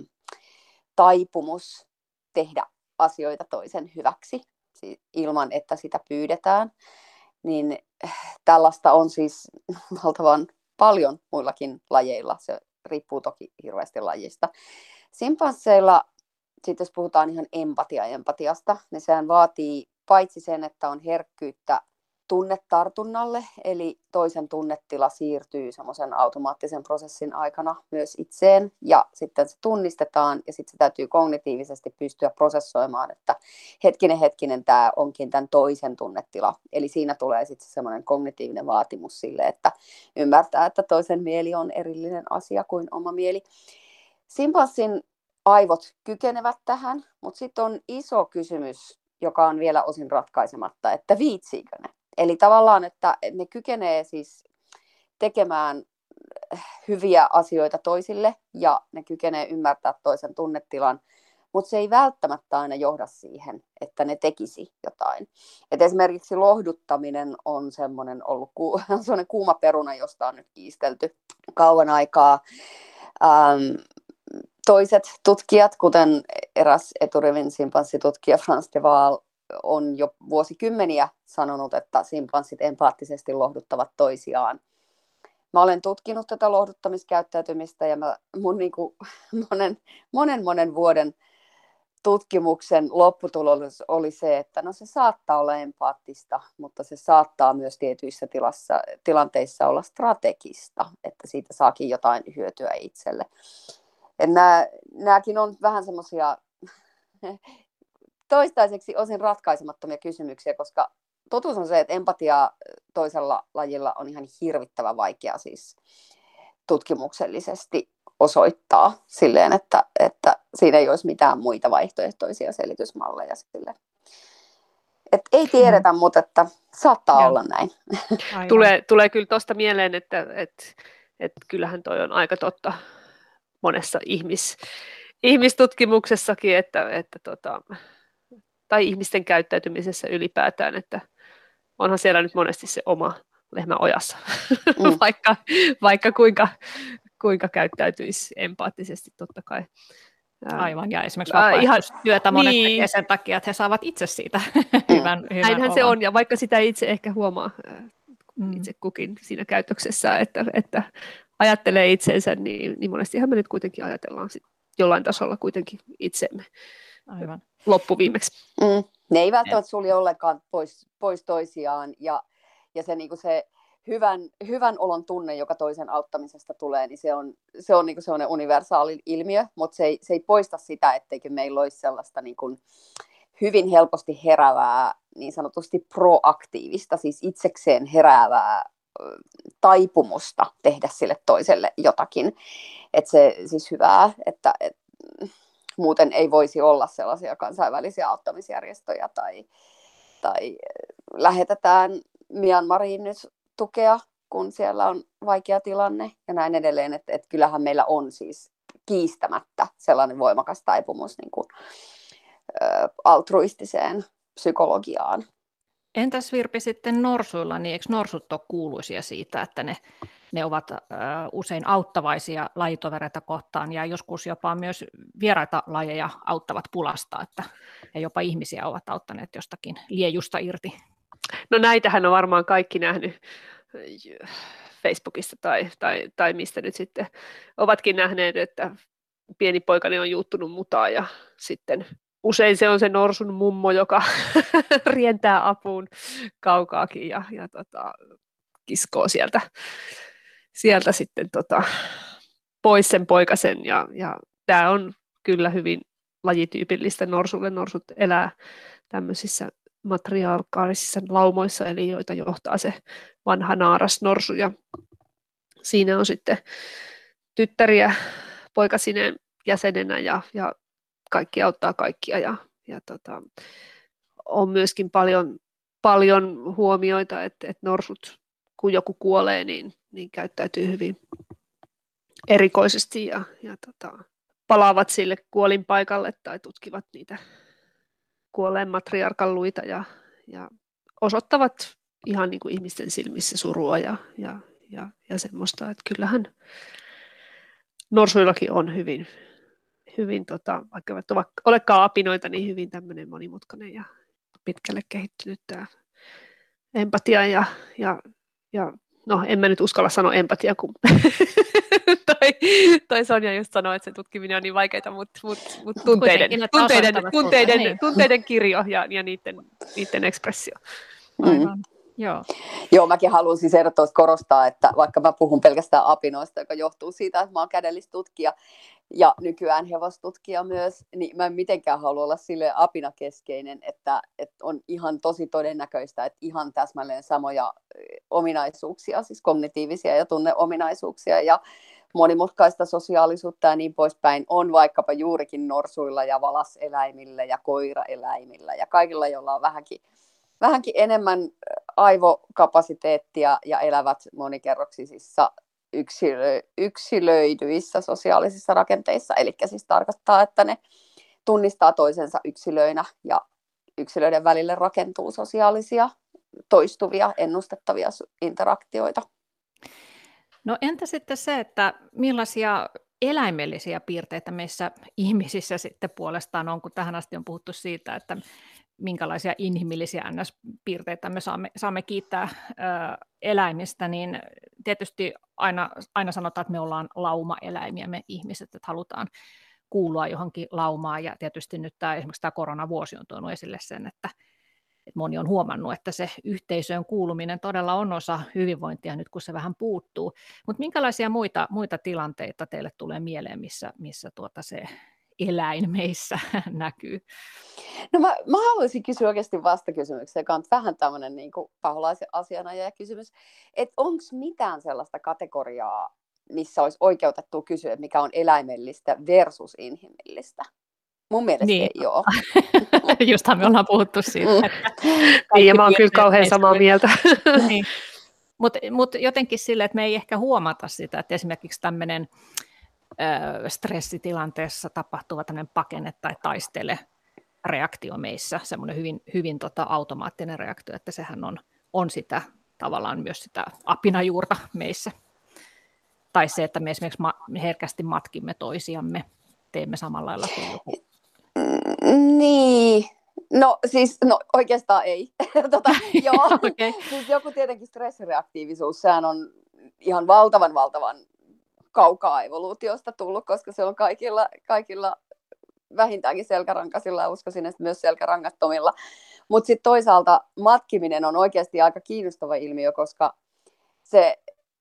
taipumus tehdä asioita toisen hyväksi ilman, että sitä pyydetään. Niin tällaista on siis valtavan paljon muillakin lajeilla. Se riippuu toki hirveästi lajista. Simpansseilla, sitten jos puhutaan ihan empatia-empatiasta, niin sehän vaatii paitsi sen, että on herkkyyttä tunnetartunnalle, eli toisen tunnetila siirtyy semmoisen automaattisen prosessin aikana myös itseen, ja sitten se tunnistetaan, ja sitten se täytyy kognitiivisesti pystyä prosessoimaan, että hetkinen, hetkinen, tämä onkin tämän toisen tunnetila. Eli siinä tulee sitten semmoinen kognitiivinen vaatimus sille, että ymmärtää, että toisen mieli on erillinen asia kuin oma mieli. Simpanssin aivot kykenevät tähän, mutta sitten on iso kysymys, joka on vielä osin ratkaisematta, että viitsiikö ne. Eli tavallaan, että ne kykenee siis tekemään hyviä asioita toisille ja ne kykenee ymmärtää toisen tunnetilan, mutta se ei välttämättä aina johda siihen, että ne tekisi jotain. Et esimerkiksi lohduttaminen on semmoinen ollut ku, semmoinen kuuma peruna, josta on nyt kiistelty kauan aikaa. Ähm, toiset tutkijat, kuten eräs eturivin simpanssitutkija Frans de Waal, on jo vuosikymmeniä sanonut, että simpanssit empaattisesti lohduttavat toisiaan. Mä olen tutkinut tätä lohduttamiskäyttäytymistä ja mä, mun niin kuin monen, monen monen vuoden tutkimuksen lopputulos oli se, että no se saattaa olla empaattista, mutta se saattaa myös tietyissä tilassa, tilanteissa olla strategista, että siitä saakin jotain hyötyä itselle. Nämä, nämäkin on vähän semmoisia toistaiseksi osin ratkaisemattomia kysymyksiä, koska totuus on se, että empatiaa toisella lajilla on ihan hirvittävän vaikea siis tutkimuksellisesti osoittaa silleen, että, että siinä ei olisi mitään muita vaihtoehtoisia selitysmalleja sille. Et ei tiedetä, mm. mutta että saattaa ja. olla näin. Tulee, tulee kyllä tuosta mieleen, että et, et kyllähän toi on aika totta monessa ihmis, ihmistutkimuksessakin, että, että tota, tai ihmisten käyttäytymisessä ylipäätään, että onhan siellä nyt monesti se oma lehmä ojassa, mm. vaikka, vaikka kuinka, kuinka käyttäytyisi empaattisesti totta kai. Aivan, ja esimerkiksi vapaaehtoistyötä monet niin. tekee sen takia, että he saavat itse siitä hyvän, hyvän Näinhän olon. se on, ja vaikka sitä ei itse ehkä huomaa mm. itse kukin siinä käytöksessä, että, että ajattelee itsensä, niin, niin monestihan me nyt kuitenkin ajatellaan sit jollain tasolla kuitenkin itsemme. Aivan. Loppuviimeksi. Mm. Ne ei välttämättä sulje ollenkaan pois, pois toisiaan, ja, ja se, niin se hyvän, hyvän olon tunne, joka toisen auttamisesta tulee, niin se on, se on niin sellainen universaali ilmiö, mutta se ei, se ei poista sitä, etteikö meillä olisi sellaista niin kuin hyvin helposti heräävää, niin sanotusti proaktiivista, siis itsekseen heräävää taipumusta tehdä sille toiselle jotakin. Että se siis hyvää, että et, muuten ei voisi olla sellaisia kansainvälisiä auttamisjärjestöjä tai, tai lähetetään Myanmariin nyt tukea, kun siellä on vaikea tilanne ja näin edelleen. Että et kyllähän meillä on siis kiistämättä sellainen voimakas taipumus niin kuin, ö, altruistiseen psykologiaan. Entäs Virpi sitten norsuilla, niin eikö norsut ole kuuluisia siitä, että ne, ne ovat äh, usein auttavaisia lajitovereita kohtaan ja joskus jopa myös vieraita lajeja auttavat pulasta, että ja jopa ihmisiä ovat auttaneet jostakin liejusta irti? No näitähän on varmaan kaikki nähnyt Facebookista tai, tai, tai mistä nyt sitten ovatkin nähneet, että pieni poikani on juuttunut mutaa ja sitten usein se on se norsun mummo, joka rientää apuun kaukaakin ja, ja tota, kiskoo sieltä, sieltä sitten tota, pois sen poikasen. Ja, ja tämä on kyllä hyvin lajityypillistä norsulle. Norsut elää tämmöisissä matriarkaalisissa laumoissa, eli joita johtaa se vanha naaras norsu. Ja siinä on sitten tyttäriä poikasineen jäsenenä ja, ja kaikki auttaa kaikkia ja, ja tota, on myöskin paljon, paljon huomioita, että, että norsut, kun joku kuolee, niin, niin käyttäytyy hyvin erikoisesti ja, ja tota, palaavat sille kuolinpaikalle tai tutkivat niitä kuolleen matriarkan luita ja, ja osoittavat ihan niin kuin ihmisten silmissä surua ja, ja, ja, ja semmoista, että kyllähän norsuillakin on hyvin hyvin, tota, vaikka eivät olekaan apinoita, niin hyvin tämmöinen monimutkainen ja pitkälle kehittynyt tämä empatia ja, ja, ja no en mä nyt uskalla sanoa empatia, kun toi, toi Sonja just sanoi, että se tutkiminen on niin vaikeaa, mutta mut, mut tunteiden, tunteiden, tunteiden, niin. tunteiden kirjo ja, ja niiden, niiden ekspressio. Aivan. Mm. Joo. Joo, mäkin haluan siis ehdottomasti korostaa, että vaikka mä puhun pelkästään apinoista, joka johtuu siitä, että mä oon kädellistutkija ja nykyään hevostutkija myös, niin mä en mitenkään halua olla silleen apinakeskeinen, että, että on ihan tosi todennäköistä, että ihan täsmälleen samoja ominaisuuksia, siis kognitiivisia ja tunneominaisuuksia ja monimutkaista sosiaalisuutta ja niin poispäin on vaikkapa juurikin norsuilla ja valaseläimillä ja koiraeläimillä ja kaikilla, joilla on vähänkin vähänkin enemmän aivokapasiteettia ja elävät monikerroksisissa yksilö, yksilöidyissä sosiaalisissa rakenteissa. Eli siis tarkoittaa, että ne tunnistaa toisensa yksilöinä ja yksilöiden välille rakentuu sosiaalisia, toistuvia, ennustettavia interaktioita. No entä sitten se, että millaisia eläimellisiä piirteitä meissä ihmisissä sitten puolestaan on, kun tähän asti on puhuttu siitä, että minkälaisia inhimillisiä N S-piirteitä me saamme, saamme kiittää ö, eläimistä, niin tietysti aina, aina sanotaan, että me ollaan laumaeläimiä, me ihmiset, että halutaan kuulua johonkin laumaan, ja tietysti nyt tämä, esimerkiksi tämä koronavuosi on tuonut esille sen, että, että moni on huomannut, että se yhteisöön kuuluminen todella on osa hyvinvointia nyt, kun se vähän puuttuu. Mutta minkälaisia muita, muita tilanteita teille tulee mieleen, missä, missä tuota se eläin meissä näkyy? No mä, mä haluaisin kysyä oikeasti vastakysymyksen, joka on vähän tämmöinen niin kuin paholaisen asianajaja kysymys, että onko mitään sellaista kategoriaa, missä olisi oikeutettu kysyä, mikä on eläimellistä versus inhimillistä? Mun mielestä niin. Ei ole. Justhan me ollaan puhuttu siitä. Niin, ja mä oon kyllä kauhean samaa mieltä. Niin. Mutta mut jotenkin sille, että me ei ehkä huomata sitä, että esimerkiksi tämmöinen stressitilanteessa tapahtuva tämmöinen pakene tai taistele reaktio meissä, semmoinen hyvin, hyvin tota automaattinen reaktio, että sehän on, on sitä tavallaan myös sitä apinajuurta meissä. Tai se, että me esimerkiksi ma- herkästi matkimme toisiamme, teemme samalla lailla kuin joku. Niin, no siis no, oikeastaan ei. tota, joo. Okay. Siis joku tietenkin stressireaktiivisuus, sehän on ihan valtavan valtavan kaukaa evoluutiosta tullut, koska se on kaikilla, kaikilla vähintäänkin selkärankaisilla ja uskoisin, että myös selkärangattomilla. Mutta sitten toisaalta matkiminen on oikeasti aika kiinnostava ilmiö, koska se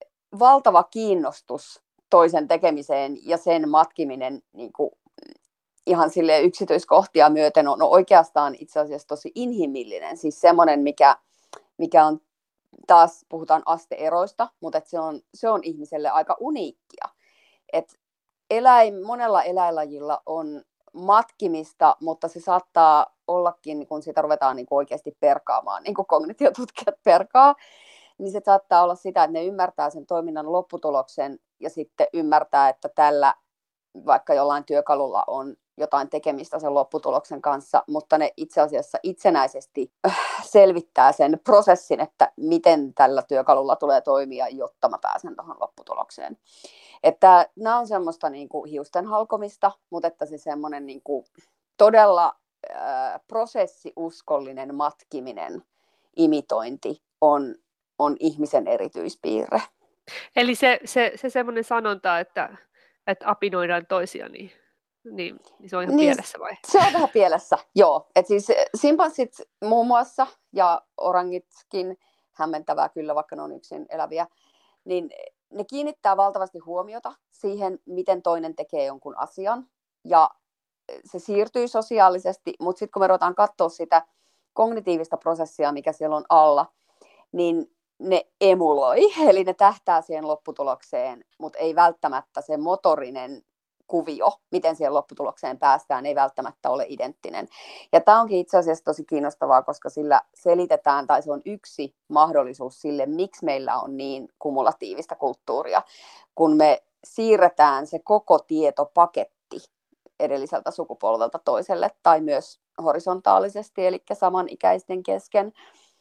valtava kiinnostus toisen tekemiseen ja sen matkiminen niin kuin ihan sille yksityiskohtia myöten on oikeastaan itse asiassa tosi inhimillinen. Siis semmoinen, mikä, mikä on, taas puhutaan asteeroista, mutta et se, on, se on ihmiselle aika uniikkia. Et eläin, monella eläinlajilla on matkimista, mutta se saattaa ollakin, kun sitä ruvetaan niin kuin oikeasti perkaamaan, niin kuin kognitiotutkijat perkaa, niin se saattaa olla sitä, että ne ymmärtää sen toiminnan lopputuloksen ja sitten ymmärtää, että tällä vaikka jollain työkalulla on jotain tekemistä sen lopputuloksen kanssa, mutta ne itse asiassa itsenäisesti selvittää sen prosessin, että miten tällä työkalulla tulee toimia, jotta mä pääsen tuohon lopputulokseen. Että nämä on semmoista niin kuin hiusten halkomista, mutta että se semmoinen niin kuin todella äh, prosessiuskollinen matkiminen, imitointi on, on ihmisen erityispiirre. Eli se, se, se semmoinen sanonta, että, että apinoidaan toisia, niin, niin, niin se on ihan niin, pielessä vai? Se on vähän pielessä, joo. Et siis simpanssit muun muassa ja orangitkin, hämmentävää kyllä, vaikka ne on yksin eläviä, niin ne kiinnittää valtavasti huomiota siihen, miten toinen tekee jonkun asian. Ja se siirtyy sosiaalisesti, mutta sitten kun me ruvetaan katsoa sitä kognitiivista prosessia, mikä siellä on alla, niin ne emuloi, eli ne tähtää siihen lopputulokseen, mutta ei välttämättä se motorinen kuvio, miten siihen lopputulokseen päästään, ei välttämättä ole identtinen. Ja tämä onkin itse asiassa tosi kiinnostavaa, koska sillä selitetään, tai se on yksi mahdollisuus sille, miksi meillä on niin kumulatiivista kulttuuria, kun me siirretään se koko tietopaketti edelliseltä sukupolvelta toiselle, tai myös horisontaalisesti, eli samanikäisten kesken.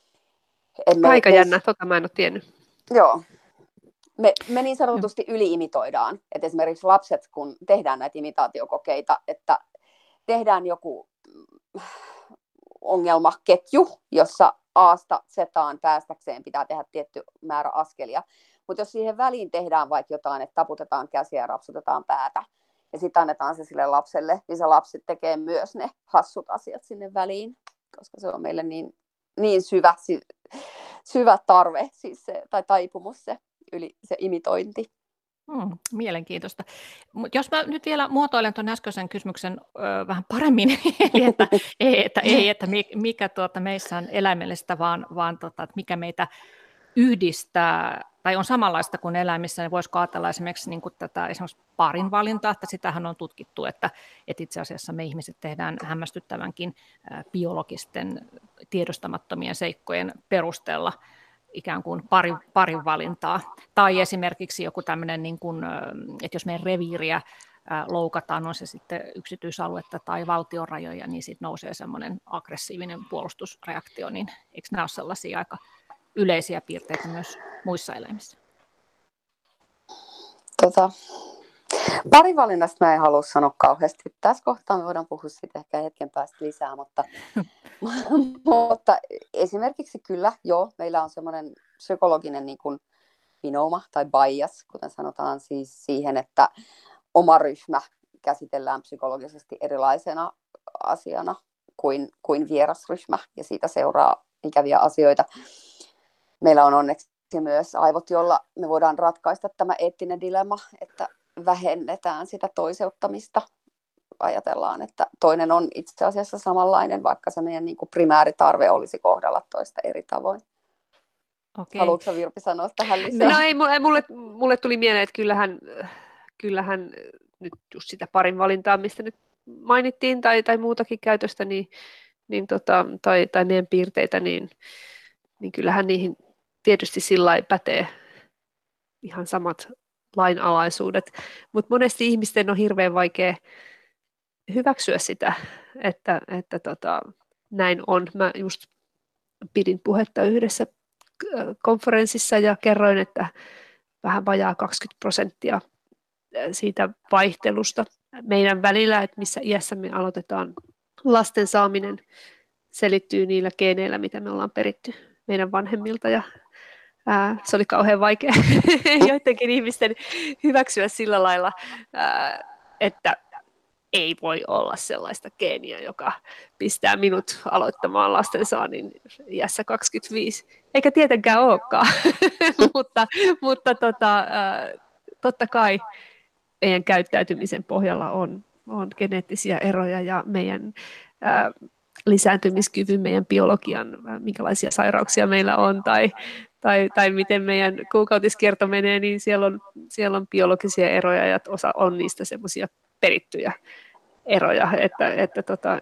Me Aika jännä, tota mä en ole tiennyt. Joo. Me, me niin sanotusti yliimitoidaan. Et esimerkiksi lapset, kun tehdään näitä imitaatiokokeita, että tehdään joku ongelmaketju, jossa A:sta Z:ään päästäkseen pitää tehdä tietty määrä askelia. Mutta jos siihen väliin tehdään vaikka jotain, että taputetaan käsiä ja rapsutetaan päätä, ja sitten annetaan se sille lapselle, niin se lapsi tekee myös ne hassut asiat sinne väliin, koska se on meille niin, niin syvä, syvä tarve, siis se, tai taipumus se. Yli se imitointi. Hmm, mielenkiintoista. Mut jos mä nyt vielä muotoilen tuon äskeisen kysymyksen ö, vähän paremmin, eli että ei, että, ei, että mikä tuota meissä on eläimellistä, vaan, vaan tota, että mikä meitä yhdistää, tai on samanlaista kuin eläimissä, niin voisiko ajatella esimerkiksi, niin kuin tätä esimerkiksi parin valintaa, että sitähän on tutkittu, että, että itse asiassa me ihmiset tehdään hämmästyttävänkin ä, biologisten tiedostamattomien seikkojen perusteella ikään kuin parin, parin valintaa. Tai esimerkiksi joku tämmöinen, niin kuin, että jos meidän reviiriä loukataan, on se sitten yksityisaluetta tai valtionrajoja, niin siitä nousee semmoinen aggressiivinen puolustusreaktio, niin eikö nämä ole sellaisia aika yleisiä piirteitä myös muissa eläimissä? Tota, parivalinnasta mä en halua sanoa kauheasti. Tässä kohtaa me voidaan puhua siitä ehkä hetken päästä lisää, mutta, mutta esimerkiksi kyllä, joo, meillä on semmoinen psykologinen niin kuin vinouma tai bias, kuten sanotaan, siis siihen, että oma ryhmä käsitellään psykologisesti erilaisena asiana kuin, kuin vierasryhmä, ja siitä seuraa ikäviä asioita. Meillä on onneksi myös aivot, jolla me voidaan ratkaista tämä eettinen dilemma, että vähennetään sitä toiseuttamista. Ajatellaan, että toinen on itse asiassa samanlainen, vaikka se meidän niin kuin primääritarve olisi kohdella toista eri tavoin. Okei. Haluatko Virpi sanoa tähän lisää? No ei, mulle, mulle tuli mieleen, että kyllähän, kyllähän nyt just sitä parin valintaa, mistä nyt mainittiin, tai, tai muutakin käytöstä, niin, niin tota, tai, tai meidän piirteitä, niin, niin kyllähän niihin tietysti sillä lailla pätee ihan samat lainalaisuudet, mutta monesti ihmisten on hirveän vaikea hyväksyä sitä, että, että tota, näin on. Mä just pidin puhetta yhdessä konferenssissa ja kerroin, että vähän vajaa kaksikymmentä prosenttia siitä vaihtelusta meidän välillä, että missä iässä me aloitetaan lasten saaminen, selittyy niillä geeneillä, mitä me ollaan peritty meidän vanhemmilta, ja ää, se oli kauhean vaikea joidenkin ihmisten hyväksyä sillä lailla, ää, että ei voi olla sellaista geeniä, joka pistää minut aloittamaan lastensaannin iässä kaksikymmentäviisi. Eikä tietenkään olekaan, mutta, mutta tota, ää, totta kai meidän käyttäytymisen pohjalla on, on geneettisiä eroja ja meidän ää, lisääntymiskyvyn, meidän biologian, minkälaisia sairauksia meillä on tai, tai, tai miten meidän kuukautiskierto menee, niin siellä on, siellä on biologisia eroja ja osa on niistä semmoisia perittyjä eroja, että, että tota,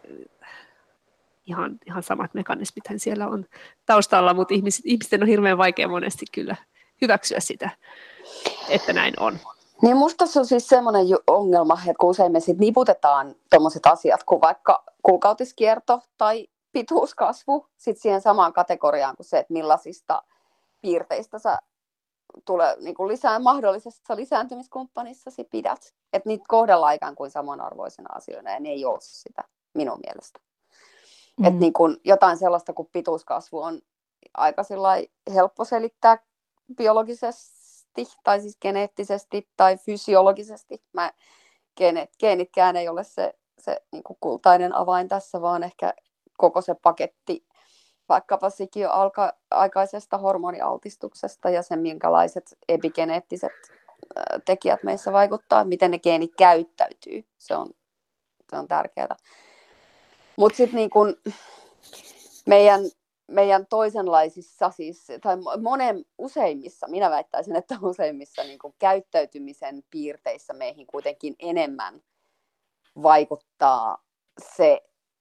ihan, ihan samat mekanismithän siellä on taustalla, mutta ihmiset, ihmisten on hirveän vaikea monesti kyllä hyväksyä sitä, että näin on. Niin musta se on siis semmoinen ongelma, että kun usein me sit niputetaan tommoset asiat kuin vaikka kuukautiskierto tai pituuskasvu sit siihen samaan kategoriaan kuin se, että millaisista piirteistä sä tulee niin kuin lisää mahdollisessa lisääntymiskumppanissasi pidät. Että niitä kohdellaan ikään kuin samanarvoisena asioina ja ne ei ole sitä minun mielestä. Mm. Että niin kuin jotain sellaista kuin pituuskasvu on aika helppo selittää biologisesti tai siis geneettisesti tai fysiologisesti. Mä, geenit, geenitkään ei ole se, se niin kuin kultainen avain tässä, vaan ehkä koko se paketti vaikkapa sikiö alka, aikaisesta hormonialtistuksesta ja sen minkälaiset epigeneettiset ää, tekijät meissä vaikuttaa, miten ne geenit käyttäytyy. Se on, se on tärkeää. Mutta sitten niin kun meidän, meidän toisenlaisissa, siis, tai monen useimmissa, minä väittäisin, että useimmissa niin kun käyttäytymisen piirteissä meihin kuitenkin enemmän vaikuttaa se,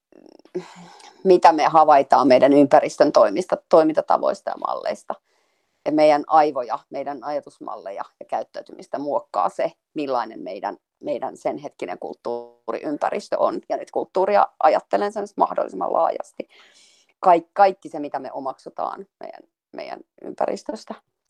mitä me havaitaan meidän ympäristön toimista, toimintatavoista ja malleista. Ja meidän aivoja, meidän ajatusmalleja ja käyttäytymistä muokkaa se, millainen meidän, meidän sen hetkinen kulttuuriympäristö on. Ja nyt kulttuuria ajattelen sen mahdollisimman laajasti. Kaik, kaikki se, mitä me omaksutaan meidän, meidän ympäristöstä.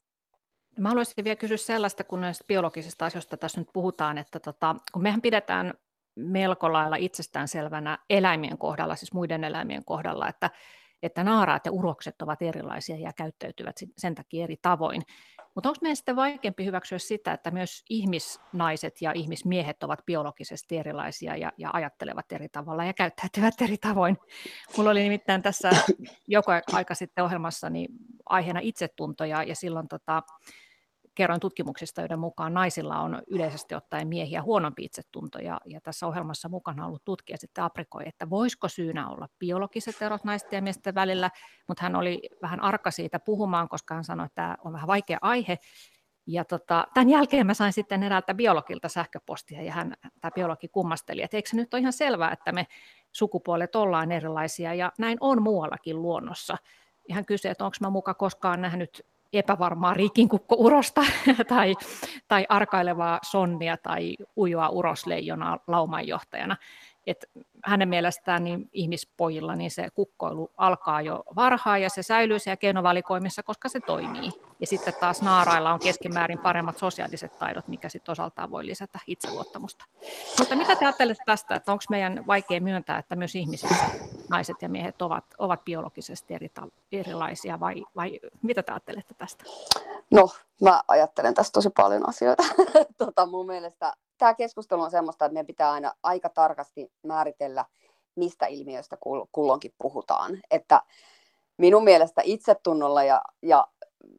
Mä haluaisin vielä kysyä sellaista, kun näistä biologisista asioista tässä nyt puhutaan, että tota, kun mehän pidetään melko lailla itsestäänselvänä eläimien kohdalla, siis muiden eläimien kohdalla, että, että naaraat ja urokset ovat erilaisia ja käyttäytyvät sen takia eri tavoin. Mutta onko meidän sitten vaikeampi hyväksyä sitä, että myös ihmisnaiset ja ihmismiehet ovat biologisesti erilaisia ja, ja ajattelevat eri tavalla ja käyttäytyvät eri tavoin? Mulla oli nimittäin tässä joku aika sitten ohjelmassani aiheena itsetunto ja, ja silloin tota, kerroin tutkimuksista, joiden mukaan naisilla on yleisesti ottaen miehiä huonompi itsetunto, ja, ja tässä ohjelmassa mukana ollut tutkija sitten aprikoi, että voisiko syynä olla biologiset erot naisten ja miesten välillä, mutta hän oli vähän arka siitä puhumaan, koska hän sanoi, että tämä on vähän vaikea aihe, ja tota, tämän jälkeen mä sain sitten eräältä biologilta sähköpostia, ja hän, tämä biologi kummasteli, että eikö se nyt ole ihan selvää, että me sukupuolet ollaan erilaisia, ja näin on muuallakin luonnossa. Ja hän kysyi, että onko mä muka koskaan nähnyt epävarmaa riikinkukko-urosta tai, tai arkailevaa sonnia tai ujoa urosleijonaa laumanjohtajana. Et hänen mielestään niin ihmispojilla niin se kukkoilu alkaa jo varhaan ja se säilyy siellä keinovalikoimissa, koska se toimii. Ja sitten taas naarailla on keskimäärin paremmat sosiaaliset taidot, mikä sitten osaltaan voi lisätä itseluottamusta. Mutta mitä te ajattelette tästä, että onko meidän vaikea myöntää, että myös ihmisissä naiset ja miehet ovat, ovat biologisesti eri, erilaisia vai, vai mitä te ajattelette tästä? No, mä ajattelen tästä tosi paljon asioita. tota, mun mielestä tämä keskustelu on semmoista, että meidän pitää aina aika tarkasti määritellä, mistä ilmiöistä kulloinkin puhutaan. Että minun mielestä itsetunnolla ja, ja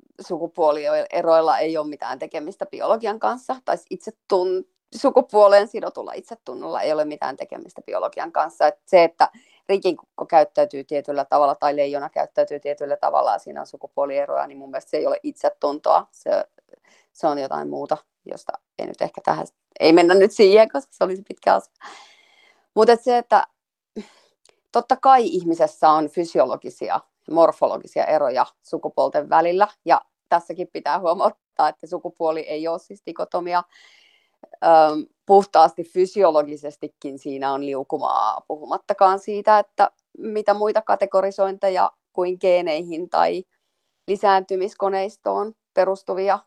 sukupuolieroilla ei ole mitään tekemistä biologian kanssa, tai itsetun, sukupuoleen sidotulla itsetunnolla ei ole mitään tekemistä biologian kanssa. Että se, että riikinkukko käyttäytyy tietyllä tavalla tai leijona käyttäytyy tietyllä tavalla ja siinä on sukupuolieroja, niin mun mielestä se ei ole itsetuntoa, se, se on jotain muuta, josta ei nyt ehkä tähän, ei mennä nyt siihen, koska se olisi pitkä asia. Mutta et se, että totta kai ihmisessä on fysiologisia, morfologisia eroja sukupuolten välillä ja tässäkin pitää huomauttaa, että sukupuoli ei ole siis dikotomia. Öm, puhtaasti fysiologisestikin siinä on liukumaa, puhumattakaan siitä, että mitä muita kategorisointeja kuin geeneihin tai lisääntymiskoneistoon perustuvia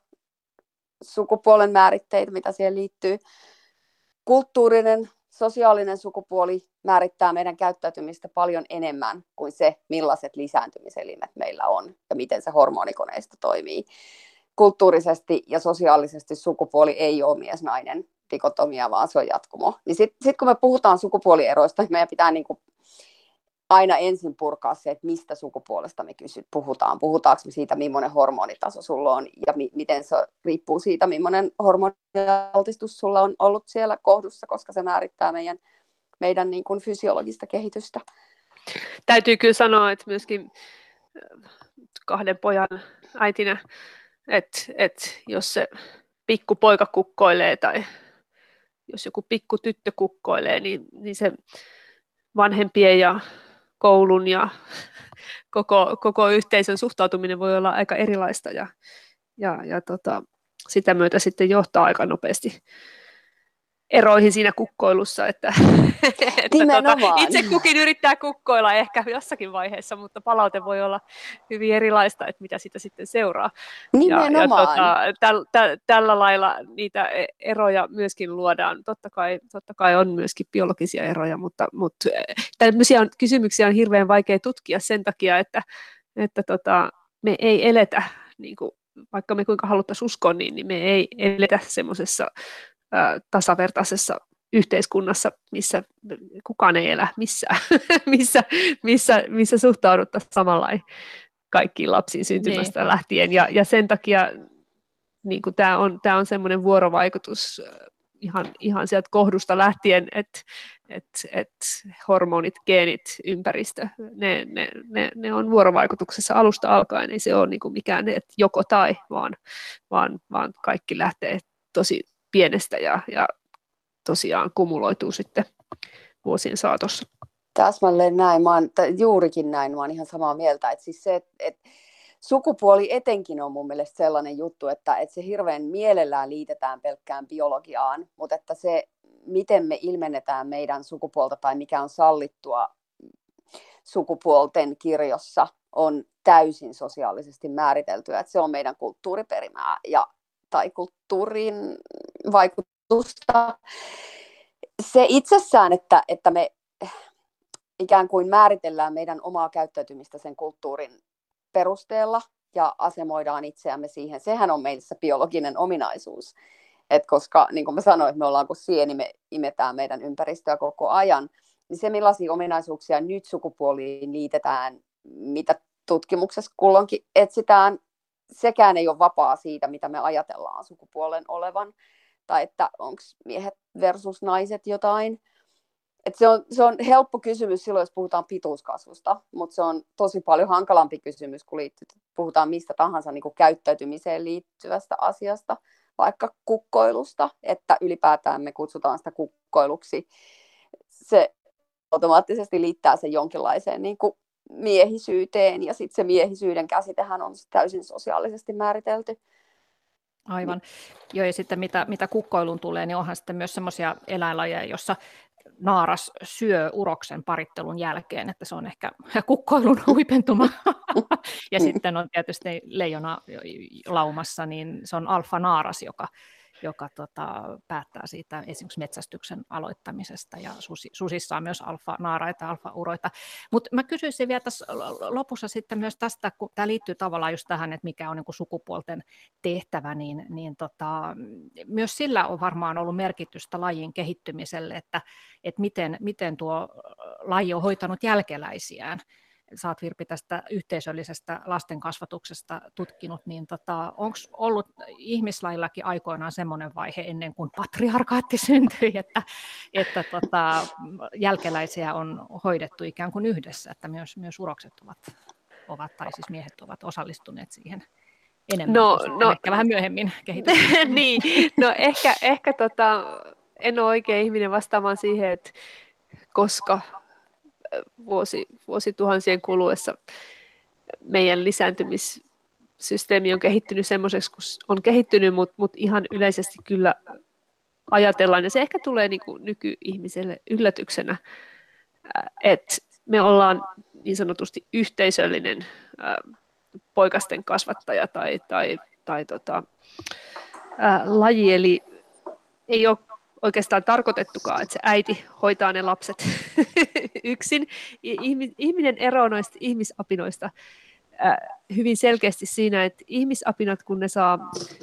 sukupuolen määritteitä, mitä siihen liittyy. Kulttuurinen, sosiaalinen sukupuoli määrittää meidän käyttäytymistä paljon enemmän kuin se, millaiset lisääntymiselimet meillä on ja miten se hormonikoneisto toimii. Kulttuurisesti ja sosiaalisesti sukupuoli ei ole mies-nainen dikotomia, vaan se on jatkumo. Niin sitten sit kun me puhutaan sukupuolieroista, niin meidän pitää niinku aina ensin purkaa se, että mistä sukupuolesta me kysyt, puhutaan. Puhutaanko me siitä, millainen hormonitaso sulla on ja mi- miten se riippuu siitä, millainen hormonialtistus sulla on ollut siellä kohdussa, koska se määrittää meidän, meidän niin kuin fysiologista kehitystä. Täytyy kyllä sanoa, että myöskin kahden pojan äitinä, että, että jos se pikku poika kukkoilee tai jos joku pikku tyttö kukkoilee, niin, niin se vanhempien ja koulun ja koko, koko yhteisön suhtautuminen voi olla aika erilaista ja, ja, ja tota, sitä myötä sitten johtaa aika nopeasti eroihin siinä kukkoilussa, että, että tota, itse kukin yrittää kukkoilla ehkä jossakin vaiheessa, mutta palaute voi olla hyvin erilaista, että mitä sitä sitten seuraa. Nimenomaan. Ja, ja tota, täl, täl, tällä lailla niitä eroja myöskin luodaan. Totta kai, totta kai on myöskin biologisia eroja, mutta, mutta tämmöisiä on, kysymyksiä on hirveän vaikea tutkia sen takia, että, että tota, me ei eletä, niin kuin, vaikka me kuinka haluttaisiin uskoa, niin, niin me ei eletä semmoisessa tasavertaisessa yhteiskunnassa, missä kukaan ei elä missään, missä, missä, missä suhtauduttaisiin samanlain kaikkiin lapsiin syntymästä niin lähtien. Ja, ja sen takia niin tämä on, tää on semmoinen vuorovaikutus ihan, ihan sieltä kohdusta lähtien, että et, et hormonit, geenit, ympäristö, ne, ne, ne, ne on vuorovaikutuksessa alusta alkaen. Ei se ole niin kuin mikään että joko tai, vaan, vaan, vaan kaikki lähtee tosi pienestä ja, ja tosiaan kumuloituu sitten vuosien saatossa. Täsmälleen näin, mä oon, juurikin näin, mä oon ihan samaa mieltä, että siis se, että et, sukupuoli etenkin on mun mielestä sellainen juttu, että et se hirveän mielellään liitetään pelkkään biologiaan, mutta että se, miten me ilmennetään meidän sukupuolta tai mikä on sallittua sukupuolten kirjossa, on täysin sosiaalisesti määriteltyä, että se on meidän kulttuuriperimää ja tai kulttuurin vaikutusta. Se itsessään, että, että me ikään kuin määritellään meidän omaa käyttäytymistä sen kulttuurin perusteella ja asemoidaan itseämme siihen, sehän on meillä se biologinen ominaisuus. Et koska, niin kuin mä sanoin, että me ollaan kuin sieni, me imetään meidän ympäristöä koko ajan, niin se millaisia ominaisuuksia nyt sukupuoliin liitetään, mitä tutkimuksessa kulloinkin etsitään, sekään ei ole vapaa siitä, mitä me ajatellaan sukupuolen olevan, tai että onko miehet versus naiset jotain. Et se, on, se on helppo kysymys silloin, jos puhutaan pituuskasvusta, mutta se on tosi paljon hankalampi kysymys, kun liittyy, puhutaan mistä tahansa niin kuin käyttäytymiseen liittyvästä asiasta, vaikka kukkoilusta, että ylipäätään me kutsutaan sitä kukkoiluksi. Se automaattisesti liittää sen jonkinlaiseen niin kuin miehisyyteen, ja sitten se miehisyyden käsitehän on täysin sosiaalisesti määritelty. Aivan. Joo, ja sitten mitä, mitä kukkoilun tulee, niin onhan sitten myös semmoisia eläinlajeja, jossa naaras syö uroksen parittelun jälkeen, että se on ehkä kukkoilun huipentuma. Ja sitten on tietysti leijona laumassa, niin se on alfanaaras, joka joka tota, päättää siitä esimerkiksi metsästyksen aloittamisesta, ja susi, susissa on myös alfa-naaraita ja alfa-uroita. Mutta mä kysyisin vielä tässä lopussa sitten myös tästä, kun tämä liittyy tavallaan just tähän, että mikä on niin kuin sukupuolten tehtävä, niin, niin tota, myös sillä on varmaan ollut merkitystä lajin kehittymiselle, että, että miten, miten tuo laji on hoitanut jälkeläisiään. Sä oot, Virpi, tästä yhteisöllisestä lasten kasvatuksesta tutkinut, niin tota, onko ollut ihmislajillakin aikoinaan semmoinen vaihe ennen kuin patriarkaatti syntyi, että, että tota, jälkeläisiä on hoidettu ikään kuin yhdessä, että myös, myös urokset ovat, ovat, tai siis miehet ovat osallistuneet siihen enemmän, no, no, ehkä vähän myöhemmin kehityksessä. Niin, no ehkä, ehkä tota, en ole oikea ihminen vastaamaan siihen, että koska Vuosi, vuosituhansien kuluessa meidän lisääntymissysteemi on kehittynyt semmoiseksi, kun on kehittynyt, mutta mut ihan yleisesti kyllä ajatellaan, ja se ehkä tulee niin kuin nykyihmiselle yllätyksenä, että me ollaan niin sanotusti yhteisöllinen ää, poikasten kasvattaja tai, tai, tai tota, ää, laji, eli ei ole oikeastaan tarkoitettukaan, että se äiti hoitaa ne lapset yksin. Ihminen eroaa noista ihmisapinoista hyvin selkeästi siinä, että ihmisapinat, kun ne saa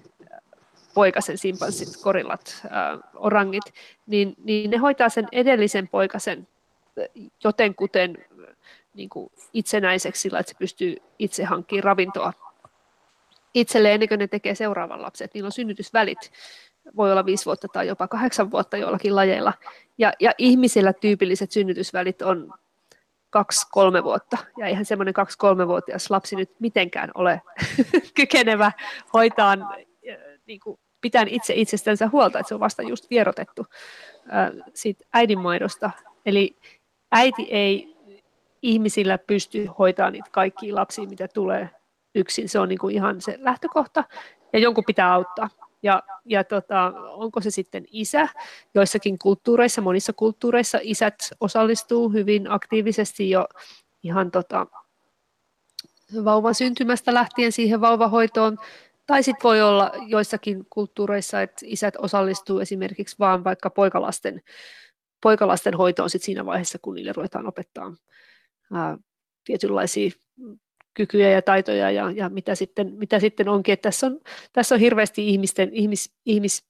poikasen, simpanssit, gorillat, orangit, niin, niin ne hoitaa sen edellisen poikasen jotenkuten niin kuin itsenäiseksi sillä, että se pystyy itse hankkimaan ravintoa itselleen ennen kuin ne tekee seuraavan lapsen. Että niillä on synnytysvälit, voi olla viisi vuotta tai jopa kahdeksan vuotta joillakin lajeilla. Ja, ja ihmisillä tyypilliset synnytysvälit on kaksi kolme vuotta. Ja eihän semmoinen kaksi kolme-vuotias lapsi nyt mitenkään ole kykenevä hoitaan, niin kuin pitään itse itsestänsä huolta, että se on vasta just vierotettu ää, siitä äidinmaidosta. Eli äiti ei ihmisillä pysty hoitamaan niitä kaikkia lapsia, mitä tulee yksin. Se on niin kuin ihan se lähtökohta, ja jonkun pitää auttaa. Ja, ja tota, onko se sitten isä? Joissakin kulttuureissa, monissa kulttuureissa isät osallistuu hyvin aktiivisesti jo ihan tota, vauvan syntymästä lähtien siihen vauvahoitoon. Tai sitten voi olla joissakin kulttuureissa, että isät osallistuu esimerkiksi vaan vaikka poikalasten, poikalasten hoitoon sit siinä vaiheessa, kun niille ruvetaan opettaa ää, tietynlaisia kykyjä ja taitoja ja, ja mitä, sitten, mitä sitten onkin. Että tässä, on, tässä on hirveästi ihmisten, ihmis, ihmis,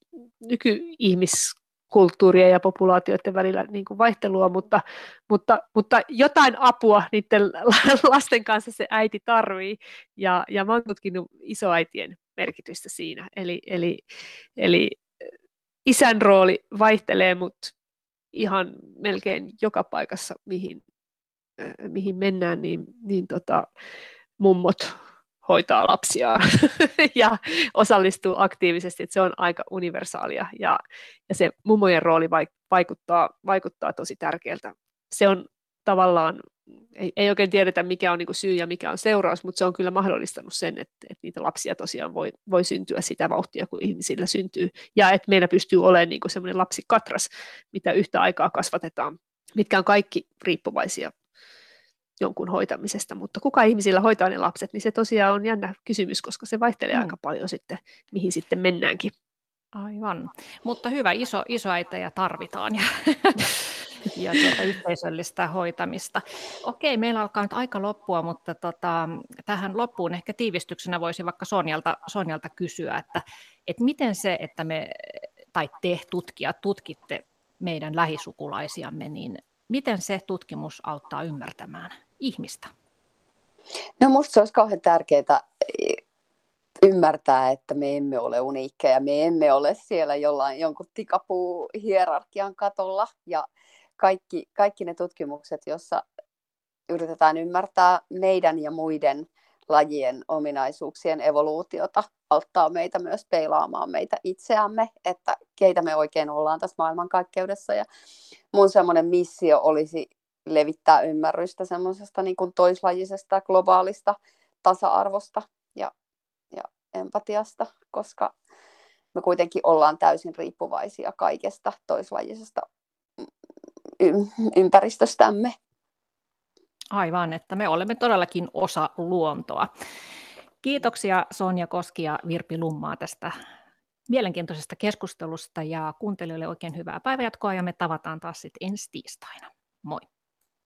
nyky-ihmiskulttuurien ja populaatioiden välillä niin kuin vaihtelua, mutta, mutta, mutta jotain apua niiden lasten kanssa se äiti tarvii. Ja, ja mä oon tutkinut isoäitien merkitystä siinä. Eli, eli, eli isän rooli vaihtelee, mutta ihan melkein joka paikassa, mihin, mihin mennään, niin, niin tota, mummot hoitaa lapsiaan ja osallistuu aktiivisesti, että se on aika universaalia ja, ja se mummojen rooli vaikuttaa, vaikuttaa tosi tärkeältä. Se on tavallaan, ei, ei oikein tiedetä mikä on niin kuin syy ja mikä on seuraus, mutta se on kyllä mahdollistanut sen, että, että niitä lapsia tosiaan voi, voi syntyä sitä vauhtia, kun ihmisillä syntyy ja että meillä pystyy olemaan niin kuin semmoinen lapsikatras, mitä yhtä aikaa kasvatetaan, mitkä on kaikki riippuvaisia jonkun hoitamisesta, mutta kuka ihmisillä hoitaa ne lapset, niin se tosiaan on jännä kysymys, koska se vaihtelee mm. aika paljon sitten, mihin sitten mennäänkin. Aivan, mutta hyvä, iso, isoäitejä tarvitaan ja, ja tuota, yhteisöllistä hoitamista. Okei, meillä alkaa nyt aika loppua, mutta tota, tähän loppuun ehkä tiivistyksenä voisi vaikka Sonjalta, Sonjalta kysyä, että, että miten se, että me, tai te tutkijat tutkitte meidän lähisukulaisiamme, niin miten se tutkimus auttaa ymmärtämään ihmistä? No musta se olisi kauhean tärkeää ymmärtää, että me emme ole uniikkeja, me emme ole siellä jollain jonkun tikapuu-hierarkian katolla ja kaikki, kaikki ne tutkimukset, joissa yritetään ymmärtää meidän ja muiden lajien ominaisuuksien evoluutiota, auttaa meitä myös peilaamaan meitä itseämme, että keitä me oikein ollaan tässä maailmankaikkeudessa. Ja mun semmoinen missio olisi levittää ymmärrystä semmoisesta niin kuin toislajisesta, globaalista tasa-arvosta ja, ja empatiasta, koska me kuitenkin ollaan täysin riippuvaisia kaikesta toislajisesta ympäristöstämme. Aivan, että me olemme todellakin osa luontoa. Kiitoksia Sonja Koski ja Virpi Lummaa tästä mielenkiintoisesta keskustelusta ja kuuntelijoille oikein hyvää päivänjatkoa ja me tavataan taas sitten ensi tiistaina. Moi!